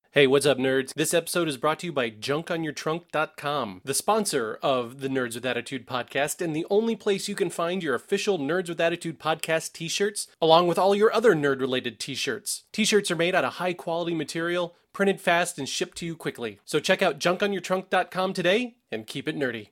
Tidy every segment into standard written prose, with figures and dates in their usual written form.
Hey, what's up, nerds? This episode is brought to you by junkonyourtrunk.com, the sponsor of the Nerds with Attitude podcast and the only place you can find your official Nerds with Attitude podcast t-shirts, along with all your other nerd-related t-shirts. T-shirts are made out of high-quality material, printed fast, and shipped to you quickly. So check out junkonyourtrunk.com today and keep it nerdy.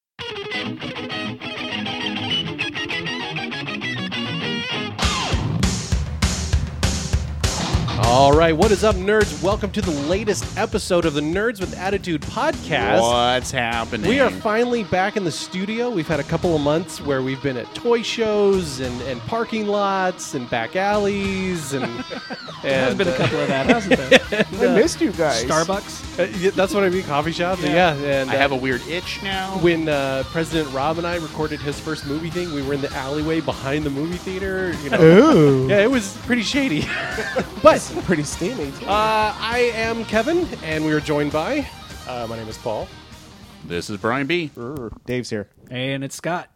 All right, what is up, nerds? Welcome to the latest episode of the Nerds with Attitude podcast. What's happening? We are finally back in the studio. We've had a couple of months where we've been at toy shows and parking lots and back alleys. And There's been a couple of that, hasn't there? I missed you guys. Starbucks? Yeah, that's what I mean, coffee shops. Yeah. And I have a weird itch now. when President Rob and I recorded his first movie thing, we were in the alleyway behind the movie theater. You know. Ooh. Yeah, it was pretty shady. But Pretty steamy, too. I am Kevin, and we are joined by... My name is Paul. This is Brian B. Dave's here. And it's Scott.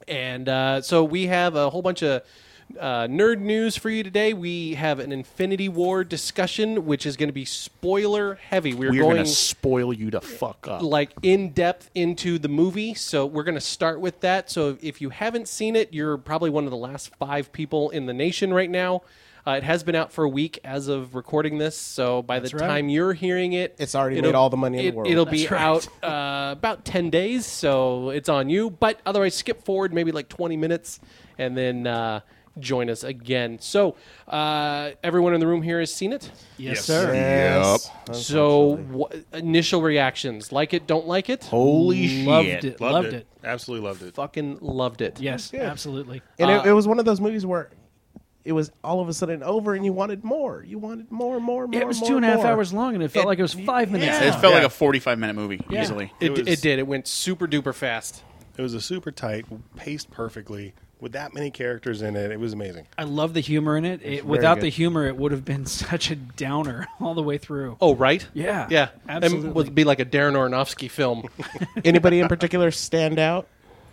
And so we have a whole bunch of nerd news for you today. We have an Infinity War discussion, which is going to be spoiler heavy. We're going to spoil you to fuck up. like in depth into the movie, so we're going to start with that. So if you haven't seen it, you're probably one of the last 5 people in the nation right now. It has been out for a week as of recording this, so by the That's right. time you're hearing it, It's already it'll- made all the money in the world. It'll be That's right. out about 10 days, so it's on you. But otherwise, skip forward maybe like 20 minutes and then join us again. So everyone in the room here has seen it? Yes, sir. Yes. So initial reactions, like it, don't like it? Holy Loved shit. it. Loved Loved it. it. Absolutely loved it. Fucking loved it. Yes, absolutely. And it was one of those movies where it was all of a sudden over and you wanted more. You wanted more. It was more, 2.5 more. hours long, and it felt like it was 5 minutes. It long. felt like a 45-minute movie, Yeah. easily. It was- did. It went super duper fast. It was a super tight, paced perfectly with that many characters in it. It was amazing. I love the humor in it. very Without good. the humor, it would have been such a downer all the way through. Oh, right? Yeah. Yeah. Absolutely. It would be like a Darren Aronofsky film. Anybody in particular stand out?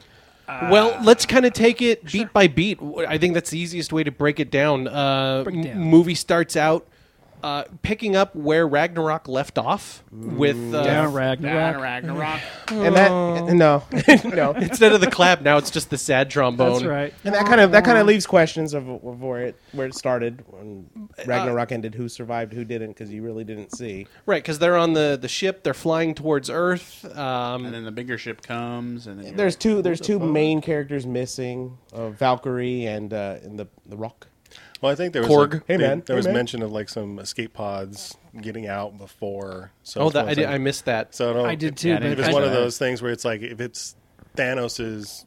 Well, let's kind of take it beat by beat. I think that's the easiest way to break it down. Break it down. Movie starts out picking up where Ragnarok left off with Down Ragnarok. Ragnarok. And that no. instead of the clap, now it's just the sad trombone. That's right. And that kind of leaves questions of where it started when Ragnarok ended. Who survived? Who didn't? Because you really didn't see. Right, because they're on the ship. They're flying towards Earth. And then the bigger ship comes. And then There's two main characters missing: Valkyrie and the Rock. Well, I think there was Korg. Hey, man. there Hey, was man. mention of like some escape pods getting out before. So Oh, it's that almost I missed that. So I did too. Yeah, but If it's I- one of those things where it's like if it's Thanos's,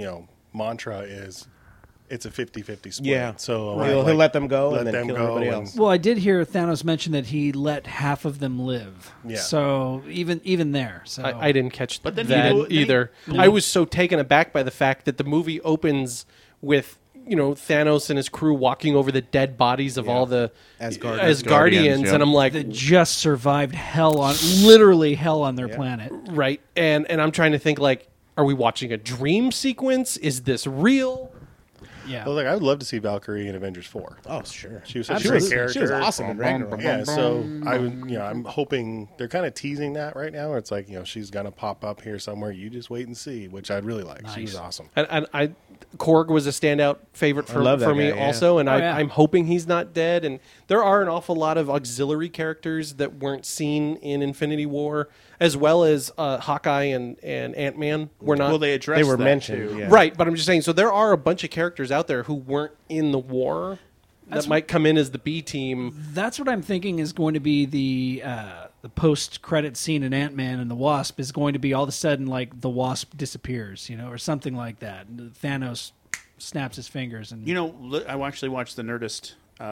mantra is it's a 50-50 split. Yeah. So He'll let them go let and then them kill go everybody and- else. Well, I did hear Thanos mention that he let half of them live. Yeah. So even there. So I didn't catch But then that he- either. I was so taken aback by the fact that the movie opens with Thanos and his crew walking over the dead bodies of all the Asgardians. Asgardians, Yep. and I'm like, that just survived literally hell on their planet. right, and I'm trying to think like, are we watching a dream sequence? Is this real? Yeah. Well, like I would love to see Valkyrie in Avengers 4. Oh, sure. She was such a great character. She was awesome in Ragnarok. Yeah, so I'm hoping they're kind of teasing that right now. Where it's like, she's gonna pop up here somewhere. You just wait and see, which I'd really like. She was awesome. And Korg was a standout favorite for love that me guy, yeah. also, and yeah. I'm hoping he's not dead. And there are an awful lot of auxiliary characters that weren't seen in Infinity War, as well as Hawkeye and Ant-Man were not. Well, they addressed They were that, mentioned. too. Yeah. Right, but I'm just saying, so there are a bunch of characters out there who weren't in the war that might come in as the B team. That's what I'm thinking is going to be the post-credit scene in Ant-Man and the Wasp is going to be all of a sudden like the Wasp disappears, or something like that. And Thanos snaps his fingers and I actually watched the Nerdist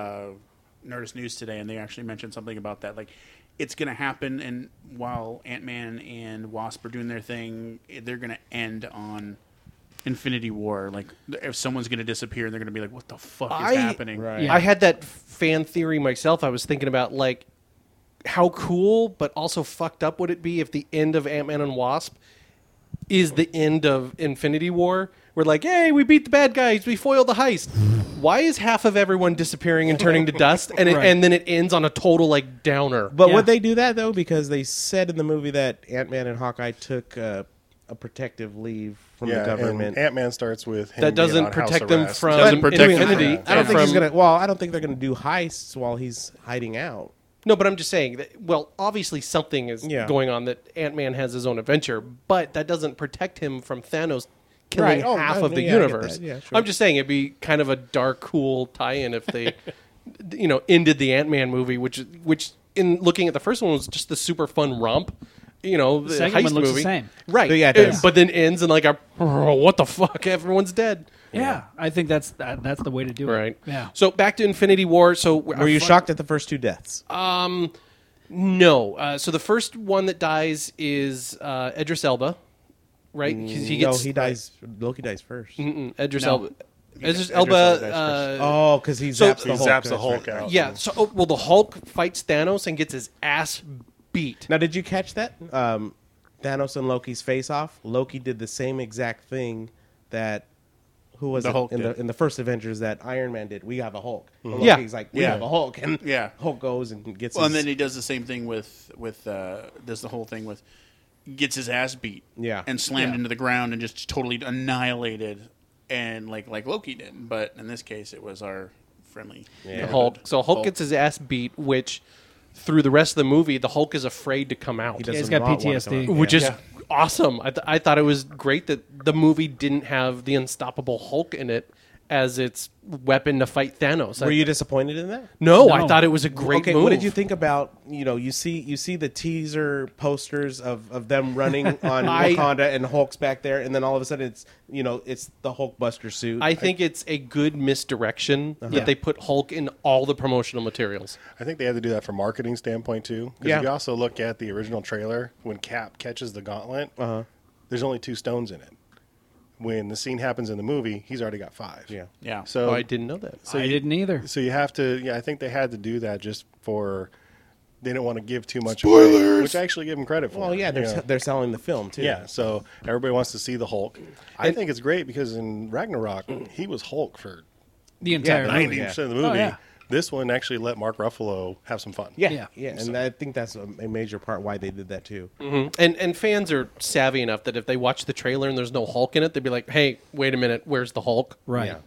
News today, and they actually mentioned something about that. Like, it's going to happen, and while Ant-Man and Wasp are doing their thing, they're going to end on Infinity War. Like, if someone's going to disappear, they're going to be like, what the fuck is happening? Right. Yeah. I had that fan theory myself. I was thinking about like how cool, but also fucked up would it be if the end of Ant-Man and Wasp is the end of Infinity War? We're like, hey, we beat the bad guys, we foiled the heist. why is half of everyone disappearing and turning to dust, and Right. and then it ends on a total like downer? But Yeah. would they do that though? Because they said in the movie that Ant-Man and Hawkeye took a protective leave from the government. Ant-Man starts with him That being doesn't on house protect them arrest. from Doesn't protect them Infinity. from- I don't think he's from- gonna. Well, I don't think they're gonna do heists while he's hiding out. No, but I'm just saying that, well, obviously something is Yeah. going on that Ant-Man has his own adventure, but that doesn't protect him from Thanos killing Right. Oh, half I of the mean, yeah, I get universe. that. Yeah, sure. I'm just saying it'd be kind of a dark, cool tie-in if they, ended the Ant-Man movie, which in looking at the first one was just the super fun romp. The second heist one looks the movie. same. Right? But yeah, it does. But then ends in like what the fuck? Everyone's dead. Yeah, I think that's the way to do it. Right. Yeah. So back to Infinity War. So Were you shocked at the first two deaths? No. So the first one that dies is Idris Elba, right? 'Cause he gets no, he dies. Loki dies first. Idris No. Elba. Idris Idris Elba. Elba dies first. Oh, because he So- zaps He the Hulk. zaps the That's Hulk right. out. Yeah. So the Hulk fights Thanos and gets his ass beat. Now, did you catch that? Thanos and Loki's face off. Loki did the same exact thing that who was The it Hulk in did. the first Avengers that Iron Man did. We have a Hulk. And Yeah. Loki's like, we Yeah. have a Hulk, and Yeah. Hulk goes and gets. Well, his, and then he does the same thing with does the whole thing with gets his ass beat, Yeah. and slammed Yeah. into the ground and just totally annihilated, and like Loki did. But in this case, it was our friendly Yeah. Hulk. So Hulk gets his ass beat, which through the rest of the movie, the Hulk is afraid to come out. He doesn't he's got want to PTSD. come out. Which Yeah. is awesome. I thought it was great that the movie didn't have the unstoppable Hulk in it as its weapon to fight Thanos. Were you disappointed in that? No, No. I thought it was a great Okay, move. what did you think about you see the teaser posters of them running on Wakanda and Hulk's back there, and then all of a sudden it's the Hulkbuster suit. I think it's a good misdirection Uh-huh. that they put Hulk in all the promotional materials. I think they had to do that from marketing standpoint too. Because Yeah. if you also look at the original trailer, when Cap catches the gauntlet, there's only 2 stones in it. When the scene happens in the movie, he's already got 5. Yeah. Yeah. So Oh, I didn't know that. I didn't either. So you have to, I think they had to do that just for, they didn't want to give too much away, which I actually give them credit for. Well, yeah, they're selling the film too. Yeah, so everybody wants to see the Hulk. I think it's great because in Ragnarok, he was Hulk for The entire movie. 90% of the movie. Oh, yeah. This one actually let Mark Ruffalo have some fun. Yeah, Yeah. and I think that's a major part why they did that too. And fans are savvy enough that if they watch the trailer and there's no Hulk in it, they'd be like, "Hey, wait a minute, where's the Hulk?" Right. Yeah.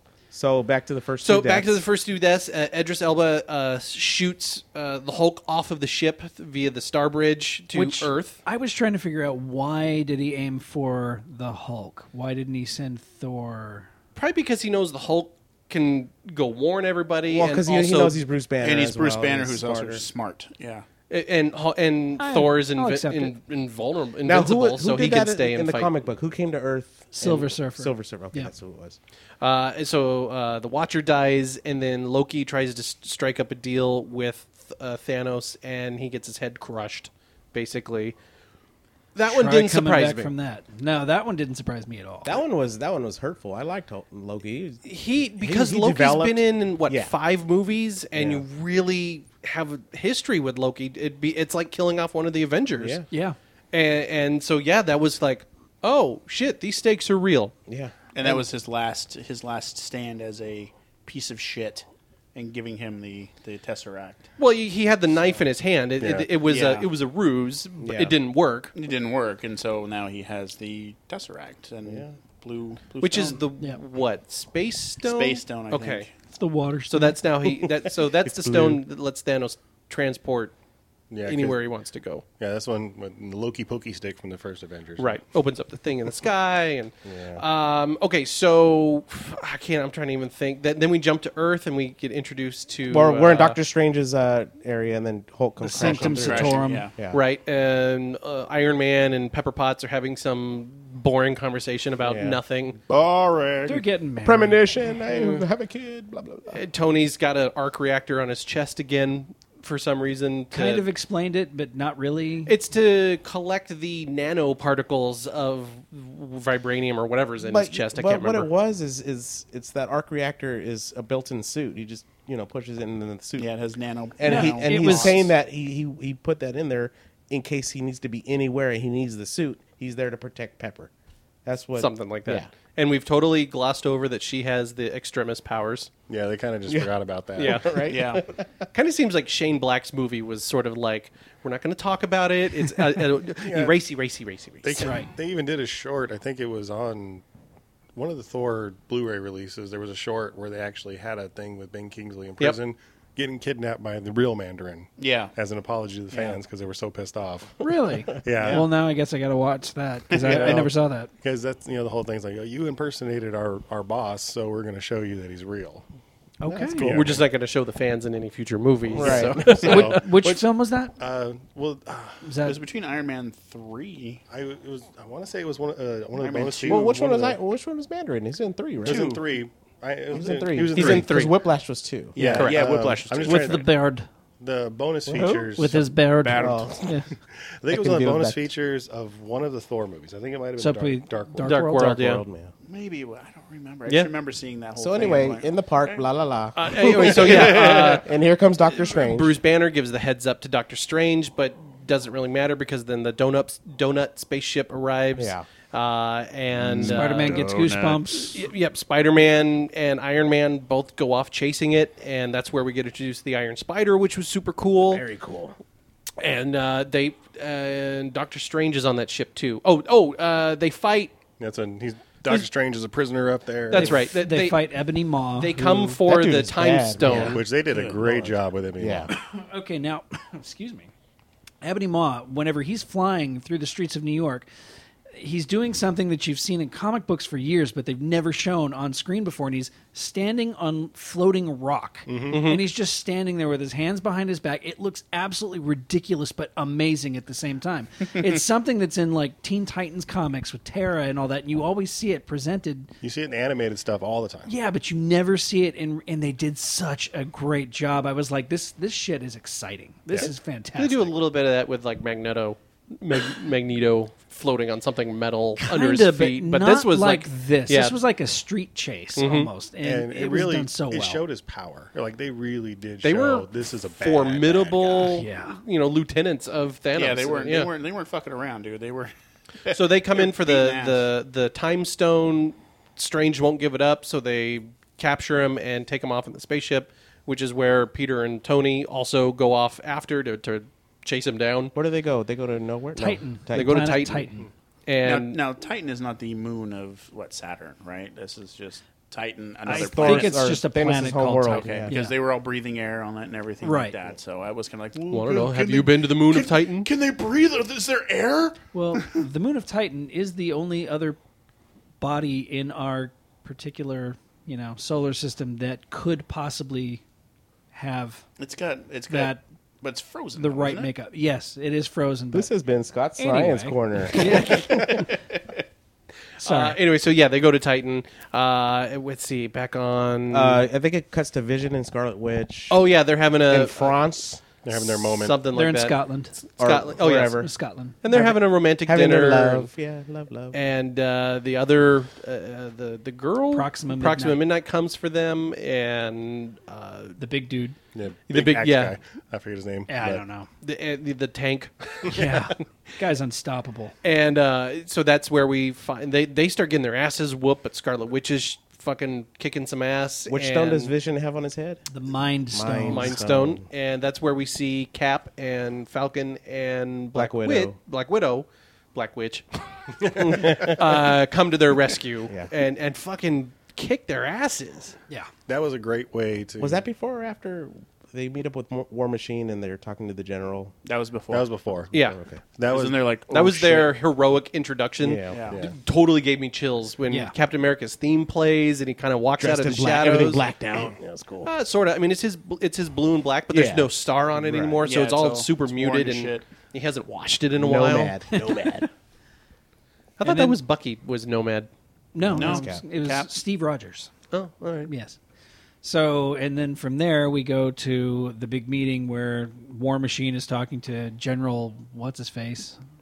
So back to the first. So two back to the deaths. first 2 deaths. Idris Elba shoots the Hulk off of the ship via the Star Bridge to Which Earth. I was trying to figure out, why did he aim for the Hulk? Why didn't he send Thor? Probably because he knows the Hulk can go warn everybody. Well, and because he also- knows he's Bruce Banner, and he's as Bruce well, Banner, he's who's also smarter. just smart. Yeah. and Thor is I'll accept it. invulnerable, Now, invincible, who so did he can that stay in and the fight. comic book? Who came to Earth? Silver and- Surfer. Silver Surfer. Okay, Yeah. that's who it was. So the Watcher dies, and then Loki tries to strike up a deal with Thanos, and he gets his head crushed, basically. That one Try didn't coming surprise back me. from that. No, that one didn't surprise me at all. That one was hurtful. I liked Loki. Because he Loki's developed- been in what Yeah. 5 movies, and Yeah. you really have a history with Loki. It's like killing off one of the Avengers. Yeah. Yeah. And so that was like, oh shit, these stakes are real. Yeah. And that was his last stand as a piece of shit, and giving him the Tesseract. Well, he had the knife in his hand. It was Yeah. it was a ruse. But Yeah. it didn't work. It didn't work, and so now he has the Tesseract and blue Which is stone. the Yeah. what, Space Stone? Space Stone, I okay. think. It's the water. So that's now that's the stone that lets Thanos transport Yeah, 'cause- anywhere he wants to go. Yeah, that's one with the Loki pokey stick from the first Avengers. Right. Opens up the thing in the sky and okay, so I'm trying to even think. Then we jump to Earth and we get introduced to We're in Doctor Strange's area, and then Hulk comes The crashing Sanctum through. Sanctorum. Yeah. Yeah. right, and Iron Man and Pepper Potts are having some boring conversation about Yeah. nothing. Boring. They're getting married. Premonition. I have a kid. Blah blah blah. Tony's got an arc reactor on his chest again for some reason. Kind of explained it, but not really. It's to collect the nanoparticles of vibranium or whatever's in his chest. I can't what remember. it was is it's that arc reactor is a built-in suit. He just pushes it in the suit. Yeah, it has nano. And No, he it he's was- saying that he put that in there in case he needs to be anywhere and he needs the suit. He's there to protect Pepper. That's what something like that. Yeah. And we've totally glossed over that she has the extremis powers. Yeah, they kind of just forgot about that. Yeah. Right? Yeah. Kind of seems like Shane Black's movie was sort of like, we're not going to talk about it. It's racy. They even did a short. I think it was on one of the Thor Blu-ray releases. There was a short where they actually had a thing with Ben Kingsley in prison getting kidnapped by the real Mandarin. Yeah. As an apology to the fans because they were so pissed off. Really? Yeah. Well, now I guess I got to watch that because I never saw that. Because that's, the whole thing's like, oh, you impersonated our boss, so we're going to show you that he's real. Okay. cool. We're just not going to show the fans in any future movies. Right. So. So, Which film was that? well, Was It that was between Iron Man 3. I want to say it was one of the Man bonus 2. features. Well, which one was of I? the- Which one was Mandarin? He's in 3, right? He was in 3. He was in 3. He's in 3. Because Whiplash was 2. Yeah, Correct. Yeah, Whiplash was I'm just with trying the to- beard? the bonus features. With his beard. Beard. Yeah. Oh. I think it was can one of the deal with bonus that. features of one of the Thor movies. I think it might have So been we- Dark World. Dark World, Dark yeah. World, man. Maybe. I don't remember. I Yeah. just remember seeing that whole So thing. anyway, I'm like, in the park, blah, la, la. Anyway, so yeah, and here comes Doctor Strange. Bruce Banner gives the heads up to Doctor Strange, but doesn't really matter because then the donut spaceship arrives. Yeah. And Spider-Man gets goosebumps. Yep, Spider-Man and Iron Man both go off chasing it, and that's where we get introduced to the Iron Spider, which was super cool. Very cool. And and Doctor Strange is on that ship too. They fight. Doctor Strange is a prisoner up there. That's right. They fight Ebony Maw. They who- come for That dude the is Time bad, Stone. man. Which they did a great job with it. Yeah. Okay, now, excuse me. Ebony Maw, whenever he's flying through the streets of New York, he's doing something that you've seen in comic books for years, but they've never shown on screen before, and he's standing on floating rock. And he's just standing there with his hands behind his back. It looks absolutely ridiculous, but amazing at the same time. It's something that's in, like, Teen Titans comics with Terra and all that, and you always see it presented. You see it in animated stuff all the time. Yeah, but you never see it, and they did such a great job. I was like, this shit is exciting. This is fantastic. They do a little bit of that with like Magneto floating on something metal under his Kinda, feet, but not this was like this. Yeah, This was like a street chase almost, and And it was really done so well. it showed his power. Like they really did they show were this is a bad, formidable, bad Yeah. lieutenants of Thanos. yeah, they weren't. Yeah. They weren't fucking around, dude. They were. So they come in for beating ass. the Time Stone. Strange won't give it up, so they capture him and take him off in the spaceship, which is where Peter and Tony also go off after to chase him down. Where do they go? They go to nowhere? No. Titan. They go to Planet Titan. And Now Titan is not the moon of Saturn, right? This is just Titan, I another think planet. it's just a Thanos' planet home called world, Titan. Okay, yeah. because they were all breathing air on it and everything Right. like that. So I was kind of like, well, I don't know. Have you been to the moon of Titan? Can they breathe? Is there air? Well, the moon of Titan is the only other body in our particular, solar system that could possibly have It's got that but it's frozen. the though, right isn't it? makeup. Yes, it is frozen. But This has been Scott's Anyway. Science Corner. sorry. Anyway, so yeah, they go to Titan. Let's see, back on. I think it cuts to Vision and Scarlet Witch. oh yeah, they're having in a France. They're having their moment. something They're like in that. Scotland. Scotland. Or Oh yeah, wherever. Scotland. and they're having a romantic Having dinner. their love. Yeah, love. And the other, the girl, Proxima Midnight comes for them, and The big dude. Yeah, The big- axe yeah. guy. I forget his name. Yeah, I but- don't know. the tank. Yeah, guy's unstoppable. And so that's where we find they start getting their asses whooped, but Scarlet Witch is fucking kicking some ass. Which and stone does Vision have on his head? The Mind Stone. Mind Stone. Stone, and that's where we see Cap and Falcon and Black Widow. Black Witch, come to their rescue Yeah. and fucking kick their asses. Yeah. That was a great way to. Was that before or after they meet up with War Machine and they're talking to the general? That was before. That was before. Yeah, Okay. That was Wasn't there like that was their heroic introduction. Yeah. Yeah. Yeah. Totally gave me chills when Yeah. Captain America's theme plays and he kind of walks Dressed out of in the black, shadows. everything blacked out. Yeah, it's cool. Sort of. I mean, it's his blue and black, but there's Yeah. no star on it Right. anymore, so Yeah, it's all it's super it's muted, boring and as shit. he hasn't washed it in a while. Nomad. Nomad. I thought And that then- was Bucky was Nomad. No, No. it was Cap. Steve Rogers. Oh, all right. Yes. So, and then from there we go to the big meeting where War Machine is talking to General what's his face,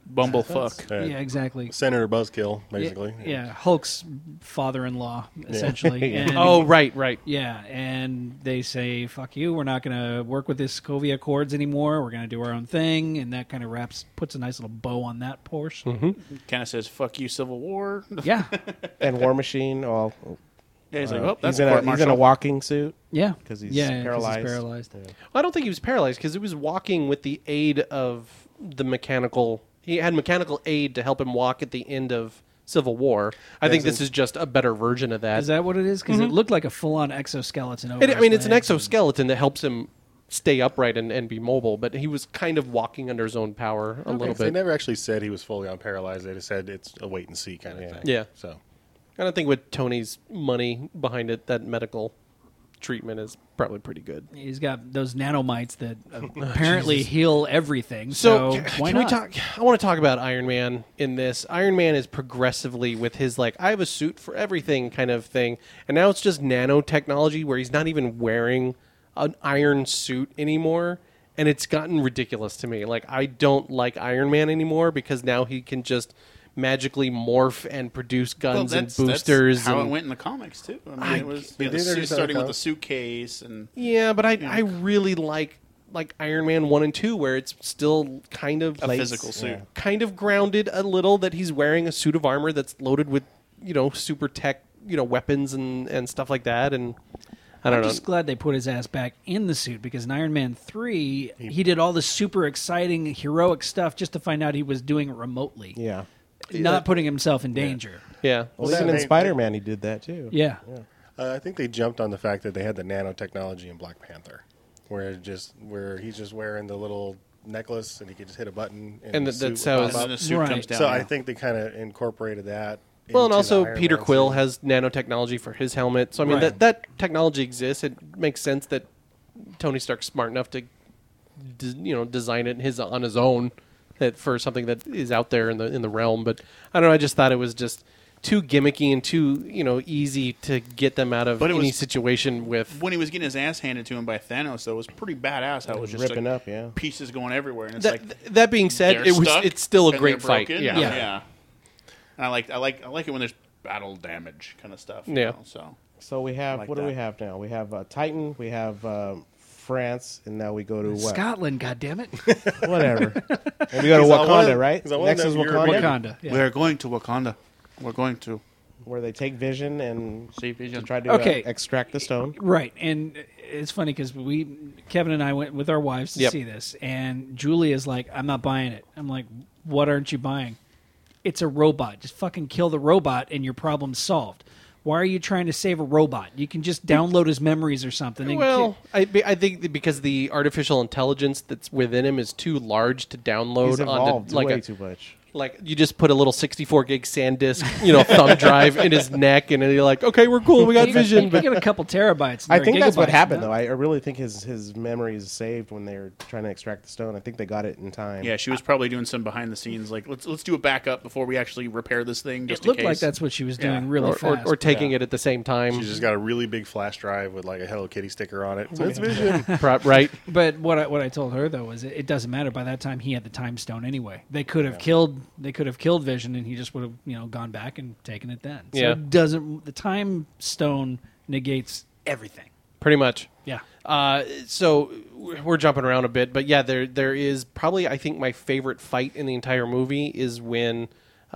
Bumblefuck. Yeah, exactly. Senator Buzzkill, basically. Yeah, Hulk's father-in-law, essentially. Yeah. And, Oh, right. yeah, and they say, fuck you, we're not going to work with this Sokovia Accords anymore. We're going to do our own thing, and that kind of puts a nice little bow on that portion. Kind of says, fuck you, Civil War. Yeah, And War Machine, well, Yeah, he's like, oh, that's he's in a court-martial. walking suit. yeah. 'Cause he's 'cause paralyzed. he's paralyzed. Well, I don't think he was paralyzed because he was walking with the aid of the mechanical. He had mechanical aid to help him walk at the end of Civil War. I think this is just a better version of that. Is that what it is? Because it looked like a full-on exoskeleton. Over I mean, his it's an legs. exoskeleton that helps him stay upright and be mobile, but he was kind of walking under his own power a little They bit. never actually said he was fully unparalyzed. They just said it's a wait and see kind of thing. Yeah. So And I think with Tony's money behind it, that medical treatment is probably pretty good. He's got those nanomites that apparently heal everything. So, why can not? we talk? I want to talk about Iron Man in this. Iron Man is progressively with his like I have a suit for everything kind of thing, and now it's just nanotechnology where he's not even wearing an iron suit anymore, and it's gotten ridiculous to me. Like I don't like Iron Man anymore because now he can just magically morph and produce guns and boosters. That's how and, it went in the comics too. I mean, it was They the did suit every starting time. with a suitcase and yeah, but I really like Iron Man 1 and 2 where it's still kind of a physical suit. kind of grounded a little that he's wearing a suit of armor that's loaded with, super tech, weapons and stuff like that. And I don't I'm know. just glad they put his ass back in the suit because in Iron Man 3, he did all this super exciting, heroic stuff just to find out he was doing it remotely. Yeah. Not putting himself in danger. Yeah. Well, that even in made- Spider-Man, he did that too. Yeah. I think they jumped on the fact that they had the nanotechnology in Black Panther, where he's just wearing the little necklace and he could just hit a button And the that's suit how would his- pop And then up. the suit Right. comes down. So yeah. I think they kind of incorporated that. Well, and into also the Iron Peter Man Quill suit. has nanotechnology for his helmet. So I mean Right. that technology exists. It makes sense that Tony Stark's smart enough to design it on his own for something that is out there in the realm. But I don't know. I just thought it was just too gimmicky and too easy to get them out of But it any was- situation with. when he was getting his ass handed to him by Thanos, though, it was pretty badass. How it was just ripping like up, yeah. pieces going everywhere, and it's That, like that being said, they're stuck it's still a and great they're fight. broken. Yeah. yeah. And I like it when there's battle damage kind of stuff. you Yeah. know, so So we have, Like what do we that. have now? We have Titan, we have France, and now we go to what? Scotland, goddammit. Whatever. And we go to He's on one Wakanda, of- right? he's on one Next of is them Wakanda, European- Wakanda. Yeah. we're going to Wakanda. We're going to where they take Vision and see Vision. to try to Okay. extract the stone. Right, and it's funny because Kevin and I went with our wives to Yep. see this, and Julie is like, "I'm not buying it." I'm like, "What aren't you buying?" It's a robot. Just fucking kill the robot, and your problem's solved. Why are you trying to save a robot? You can just download his memories or something. And Well, I think that because the artificial intelligence that's within him is too large to download He's evolved onto like way too much. like you just put a little 64 gig SanDisk, thumb drive in his neck, and then you're like, okay, we're cool, we got you Vision. get a couple terabytes. I think that's what gigabytes, happened, no? though. I really think his memory is saved when they were trying to extract the stone. I think they got it in time. Yeah, she was probably doing some behind the scenes, like let's do a backup before we actually repair this thing. Just It looked in case. like that's what she was doing Yeah. really or fast. taking it at the same time, She's just got a really big flash drive with like a Hello Kitty sticker on it. So it's Vision. right? But what I told her though was it doesn't matter. By that time, he had the time stone anyway. They could have killed Vision, and he just would have gone back and taken it then. So Yeah. it doesn't the time stone negates everything. Pretty much. Yeah. So we're jumping around a bit, but yeah, there is probably I think my favorite fight in the entire movie is when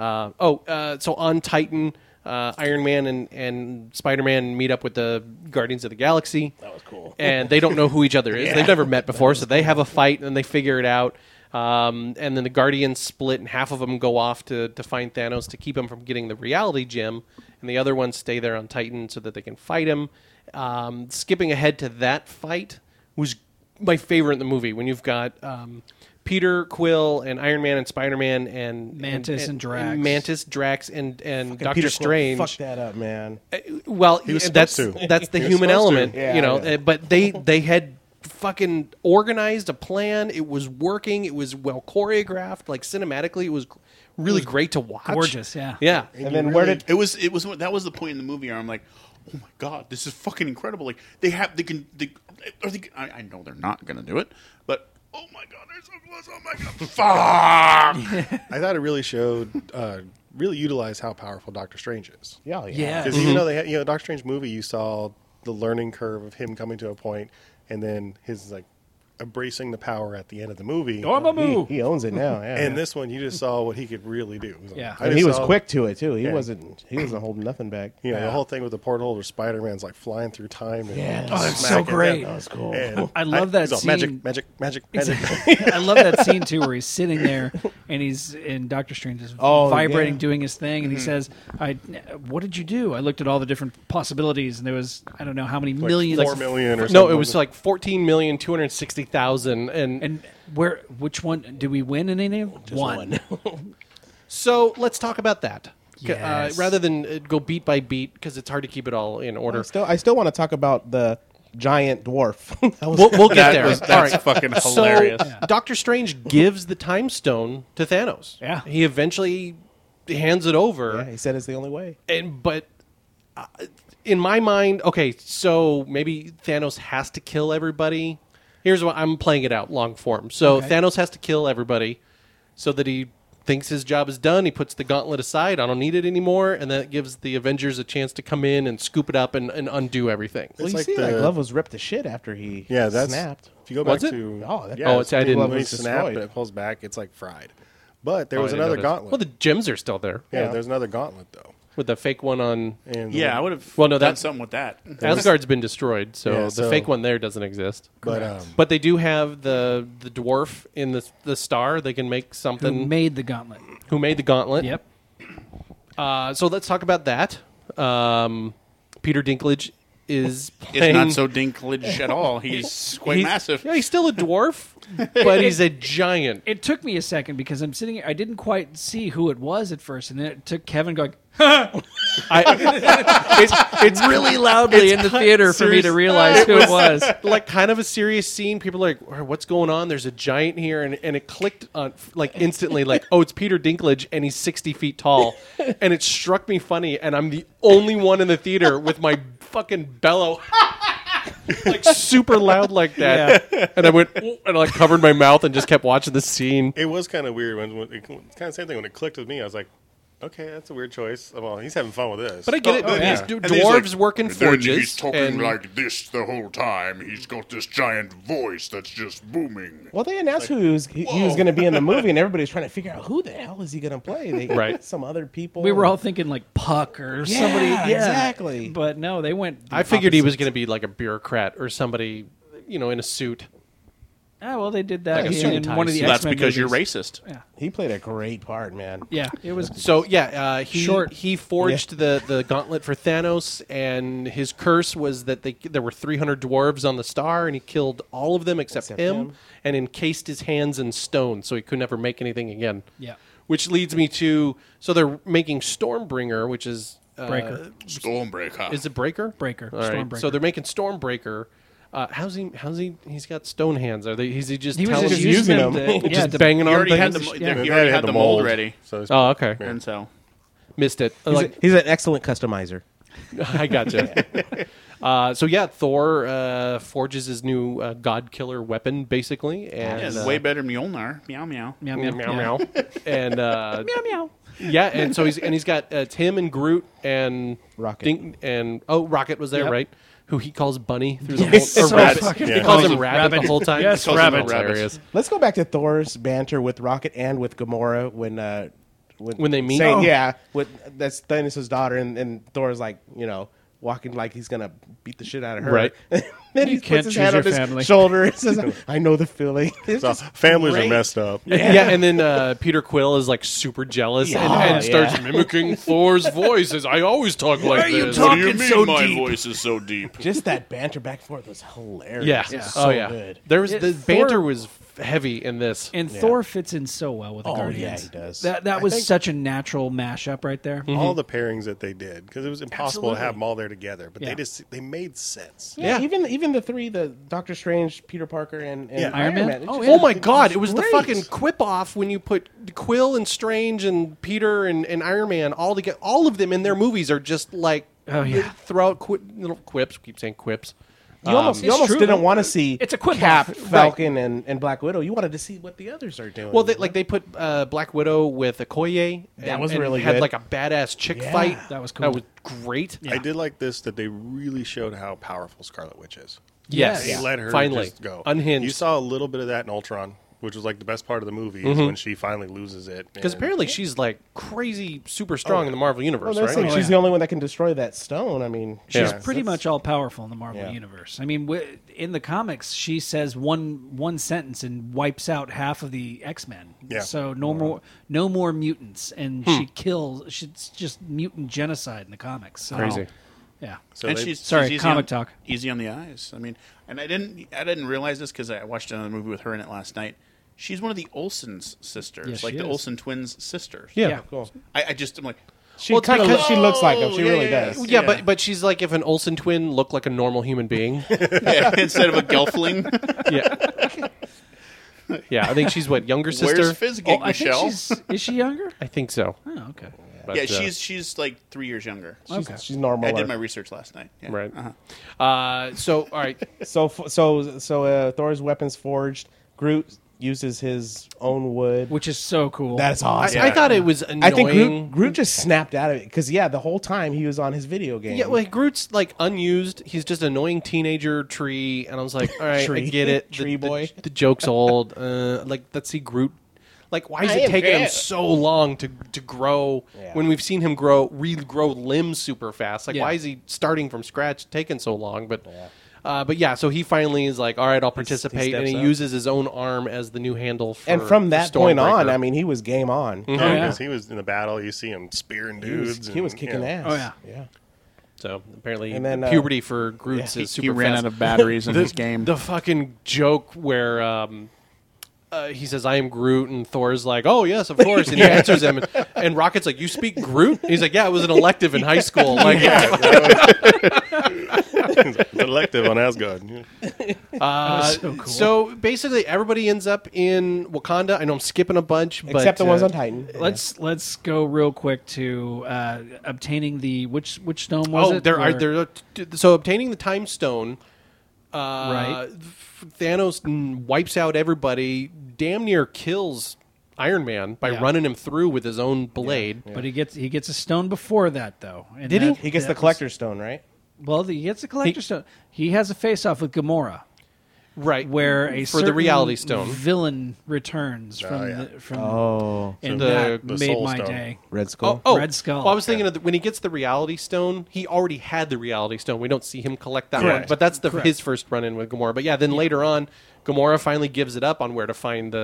so on Titan, Iron Man and Spider-Man meet up with the Guardians of the Galaxy. that was cool. And they don't know who each other is. They've never met before, so they have a fight and they figure it out. And then the Guardians split, and half of them go off to find Thanos to keep him from getting the reality gem, and the other ones stay there on Titan so that they can fight him. Skipping ahead to that fight was my favorite in the movie when you've got Peter Quill and Iron Man and Spider-Man and Mantis and Drax. Mantis, Drax, and Doctor Peter Quill Strange. fucked that up, man. Well, was that's supposed to. that's the He was human supposed to. element, Yeah, I know. But they had fucking organized a plan. It was working. It was well choreographed. Like cinematically, it was really great to watch. Gorgeous, yeah. Yeah. And then where did It was that was the point in the movie where I'm like, oh my god, this is fucking incredible. Like I know they're not gonna do it, but oh my god, they're so close. Oh my god, fuck! I thought it really showed, really utilized how powerful Doctor Strange is. Yeah. Yeah. Because even though they had, Doctor Strange movie, you saw the learning curve of him coming to a point, and then his like embracing the power at the end of the movie. He owns it now. Yeah. And this one, you just saw what he could really do. It was like, Yeah. And he was saw- quick to it too. He Yeah. wasn't holding nothing back. The whole thing with the portal where Spider-Man's like flying through time. And Yeah. Oh, that's so smacking great. them. That was cool. And I love that he's all, scene. Magic. I love that scene too, where he's sitting there and he's in Doctor Strange is vibrating, yeah. doing his thing, and he says, "What did you do?" I looked at all the different possibilities, and there was I don't know how many millions. 4 million or something. No, it was like 14,260,000, And which one did we win in any of them? One. So let's talk about that. Yes. Rather than go beat by beat, because it's hard to keep it all in order. I still want to talk about the giant dwarf. We'll get there. That's All right. fucking hilarious. So Doctor Strange gives the time stone to Thanos. Yeah. He eventually hands it over. Yeah, he said it's the only way. But in my mind, okay, so maybe Thanos has to kill everybody. Here's what I'm playing it out long form. So Okay. Thanos has to kill everybody so that he thinks his job is done. He puts the gauntlet aside. I don't need it anymore. And then it gives the Avengers a chance to come in and scoop it up and undo everything. Well, It's you like see, that the- glove was ripped to shit after he that's snapped. If you go back Was it? to Oh, that- yeah, Oh, it's- I didn't- when he was snapped destroyed. and it pulls back, it's like fried. But there Oh, was I didn't another notice. gauntlet. Well, the gems are still there yeah, Yeah. there's another gauntlet though. with the fake one on. And Yeah, I would have Well, no, done that- something with that. Asgard's been destroyed, so Yeah, the so- fake one there doesn't exist. but But they do have the dwarf in the star. They can make Who something. made the gauntlet? Who made the gauntlet? Yep. So let's talk about that. Peter Dinklage is It's playing. not so dinklage at all. He's quite he's- massive. Yeah, he's still a dwarf, but he's a giant. It took me a second because I'm sitting here. I didn't quite see who it was at first, and then it took Kevin going It's really loudly in the theater for me to realize who it was. like kind of a serious scene. People are like, "What's going on?" There's a giant here, and it clicked on like instantly, like, "Oh, it's Peter Dinklage, and he's 60 feet tall." And it struck me funny, and I'm the only one in the theater with my fucking bellow. Like super loud like that, and I went "Ooh," and I like covered my mouth and just kept watching the scene. it was kind of weird when it's kind of the same thing when it clicked with me. I was like, okay, that's a weird choice. Well, he's having fun with this. But I get it. yeah. These And he's dwarves like- work in And then forges. he's talking and like this the whole time. He's got this giant voice that's just booming. Well, they announced who he was going to be in the movie, and everybody's trying to figure out who the hell is he going to play. They, Right. Some other people. We were all thinking like Puck or somebody. Yeah, exactly. But no, they went. I figured he was going to be like a bureaucrat or somebody, in a suit. Ah, well, they did that Like a suit in and tie one of the suit. That's X-Men because you're movies. racist. He played a great part, man. Yeah, it was. So yeah, he Short. he forged the gauntlet for Thanos, and his curse was that there were 300 dwarves on the star, and he killed all of them except him, and encased his hands in stone, so he could never make anything again. Yeah. Which leads me to they're making Stormbringer, which is Breaker. Stormbreaker. Is it Breaker? Breaker. All right. Stormbreaker. So they're making Stormbreaker. How's he? He's got stone hands. Is he just He was telling just using using them. them. To, just to- banging He on already had things? the Yeah. he already had the mold ready, So it's- Oh, okay. and so Missed it. He's an excellent customizer. I gotcha. So yeah, Thor forges his new God Killer weapon, basically, and yeah, it's way better than Mjolnir. Meow meow. meow, meow, meow meow. meow, and Meow, meow. yeah, and so he's got Tim and Groot and Rocket. Rocket was there, Yep. right? Who he calls Bunny through the Yes. whole So Rabbit. fucking- He Yeah. calls him Calls him Rabbit Rabbit. the whole time. Yes, Calls him Rabbit. hilarious. Let's go back to Thor's banter with Rocket and with Gamora when they meet? saying, Oh. yeah, that's Thanos' daughter, and Thor's like, walking like he's gonna beat the shit out of her. Right. Then he can't puts his choose hand your on his family. shoulder and says, "I know the feeling." It's So just families great. are messed up. Yeah, and then Peter Quill is like super jealous and starts mimicking Thor's voice. As I always talk like this. What do you Talking mean so my deep. voice is so deep? Just that banter back and forth was hilarious. Yeah. It was Oh so yeah. good. There was the Thor- banter was heavy in this. And Thor fits in so well with the Oh, Guardians. yeah, he does. That was such a natural mashup right there. All the pairings that they did, because it was impossible Absolutely. to have them all there together, but Yeah. they made sense. Yeah, Yeah. even the three, the Doctor Strange, Peter Parker, and Yeah. Iron Man? It Oh, just- Oh my God! It was the great. fucking quip off when you put Quill and Strange and Peter and Iron Man all together. All of them in their movies are just like Oh, yeah. throughout little quips. Keep saying quips. You almost true, didn't though. want to see It's a quip Cap, off. Falcon, and Black Widow. You wanted to see what the others are doing. Well, they put Black Widow with Okoye. That was and really had good. like a badass chick Yeah. fight. That was cool. That was great. I did like this that they really showed how powerful Scarlet Witch is. Yes, They let her finally just go. unhinged. You saw a little bit of that in Ultron, which was like the best part of the movie is when she finally loses it. Because and- apparently she's like crazy, super strong in the Marvel universe, Well, right? like Oh, she's yeah. the only one that can destroy that stone. I mean, Yeah. She's pretty much all powerful in the Marvel Yeah. universe. I mean, in the comics, she says one sentence and wipes out half of the X-Men. Yeah. So no more mutants, and she kills. She's just mutant genocide in the comics. So, Crazy. Yeah. So And they- she's Sorry, easy comic on- talk. Easy on the eyes. I mean, and I didn't realize this because I watched another movie with her in it last night. She's one of the Olsen's sisters, Yes, like she the is. Olsen twins' sisters. Yeah. cool. I'm like, She Well, kind of because- she looks like him. She yeah, really yeah, does. Yeah, Yeah. but she's like if an Olsen twin looked like a normal human being. yeah, instead of a Gelfling. yeah. Yeah, I think she's what, younger sister? Where's Fizzgig, I think Michelle? is she younger? I think so. Oh, okay. But, Yeah, she's like 3 years younger. She's normal. I did my research last night. Yeah. right. Uh-huh. So all right. So Thor's weapons forged. Groot uses his own wood. Which is so cool. That's awesome. I thought it was annoying. I think Groot just snapped out of it because the whole time he was on his video game. Yeah, well, Groot's like unused. He's just an annoying teenager tree, and I was like, all right, I Tree. get it. Tree boy. The joke's old. Like, let's see Groot. Like, why is I it am taking him Groot. so long to grow Yeah. when we've seen him regrow limbs super fast? Like, Yeah. why is he starting from scratch, taking so long? But yeah, so he finally is like, all right, I'll participate, and he steps up. uses his own arm as the new handle. For, and from that point on, Stormbreaker. I mean, he was game on. Oh, yeah. because he was in the battle. You see him spearing He was, dudes. he was and, kicking yeah. ass. Oh, yeah. yeah. So apparently, And then, puberty for Groot's is super He ran fast. out of batteries in his game. The fucking joke where he says, "I am Groot," and Thor's like, "Oh yes, of course," and he answers him, and Rocket's like, "You speak Groot?" And he's like, "Yeah, it was an elective in high school." Like, It's elective on Asgard. Yeah. so cool. so basically, everybody ends up in Wakanda. I know I'm skipping a bunch, but Except the ones on Titan. Let's go real quick to obtaining the which stone was Oh, it? there are Where- so obtaining the Time Stone. Right. Thanos wipes out everybody, damn near kills Iron Man by Yeah. running him through with his own blade. But he gets a stone before that though. And Did he? that- He gets the that was- collector's stone, right? Well, he gets the collector's stone. He has a face off with Gamora, Right. where a For the certain Reality Stone. villain returns from yeah. from and So that the made Soul my Stone. day. Red Skull. Red Skull. Well, I was thinking of when he gets the Reality Stone, he already had the Reality Stone. We don't see him collect that one, Correct. but that's his first run in with Gamora. But yeah, then later on, Gamora finally gives it up on where to find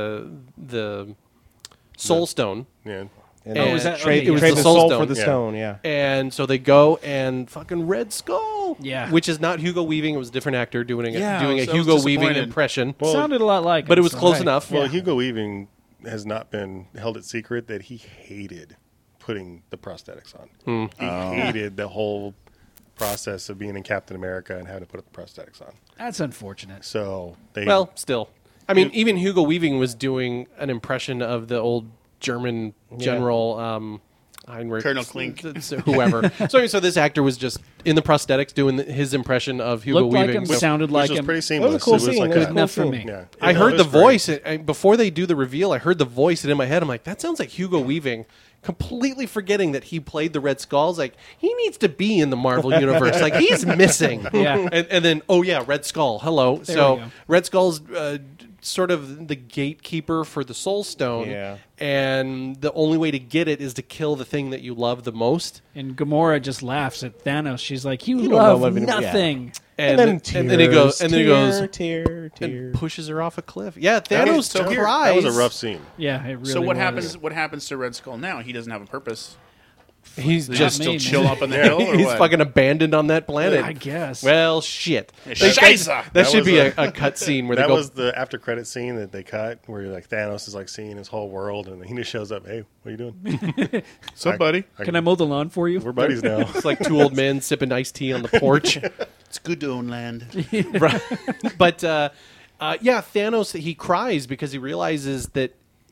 the Soul Stone. Yeah. And Oh, then is that- trade, okay, it was trade the the Soul soul Stone. for the Yeah. stone, yeah. And so they go and fucking Red Skull. Yeah. Which is not Hugo Weaving. It was a different actor doing a Yeah, doing I a was Hugo Weaving disappointed. impression. Sounded a lot like but him, it was so- close Right. enough. Well, Hugo Weaving has not been held it secret that he hated putting the prosthetics on. He hated the whole process of being in Captain America and having to put the prosthetics on. That's unfortunate. So they Well, still. I mean, even Hugo Weaving was doing an impression of the old German general Heinrich. Colonel Klink. Whoever. So this actor was just in the prosthetics doing his impression of Hugo Looked like Weaving. him, So sounded which like was him. pretty seamless. It was a cool It was scene. like It was a- enough for cool me. scene. Yeah. I It heard was the great. voice before they do the reveal. I heard the voice, and in my head, I'm like, that sounds like Hugo Weaving. Completely forgetting that he played the Red Skulls. Like he needs to be in the Marvel universe. Like he's missing. Yeah. And then Red Skull. Hello. we So go. Red Skull's sort of the gatekeeper for the Soul Stone. Yeah. And the only way to get it is to kill the thing that you love the most. And Gamora just laughs at Thanos. She's like, "You don't love know living- nothing." And then he goes, tear. and pushes her off a cliff. Yeah, That Thanos was- that cries. was a rough scene. Yeah, it really. So what was. happens? What happens to Red Skull now? He doesn't have a purpose. He's Does just he me, still man. chill up on the hill, or he's what? fucking abandoned on that planet. I guess. Well, shit. Scheisse! That should was be a- a cut scene where they That go. was the after credit scene that they cut, where like Thanos is like seeing his whole world, and he just shows up. Hey, what are you doing? So, buddy, Can I mow the lawn for you? We're buddies now. It's like two old men sipping iced tea on the porch. it's good to own land. Right. But yeah, Thanos, he cries because he realizes that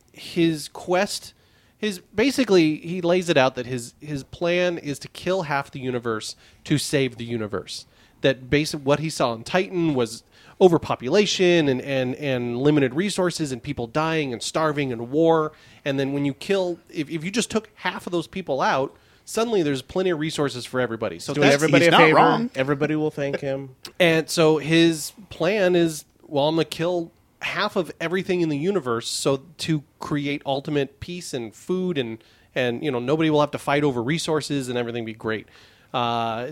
his quest, basically he lays it out that his plan is to kill half the universe to save the universe. that basically what he saw on Titan was overpopulation and limited resources and people dying and starving and war. And then when you kill, if you just took half of those people out, suddenly there's plenty of resources for everybody. So Doing everybody he's a not favor. wrong. Everybody will thank him. And so his plan is, well, I'm going to kill half of everything in the universe so to create ultimate peace and food and nobody will have to fight over resources and everything be great. But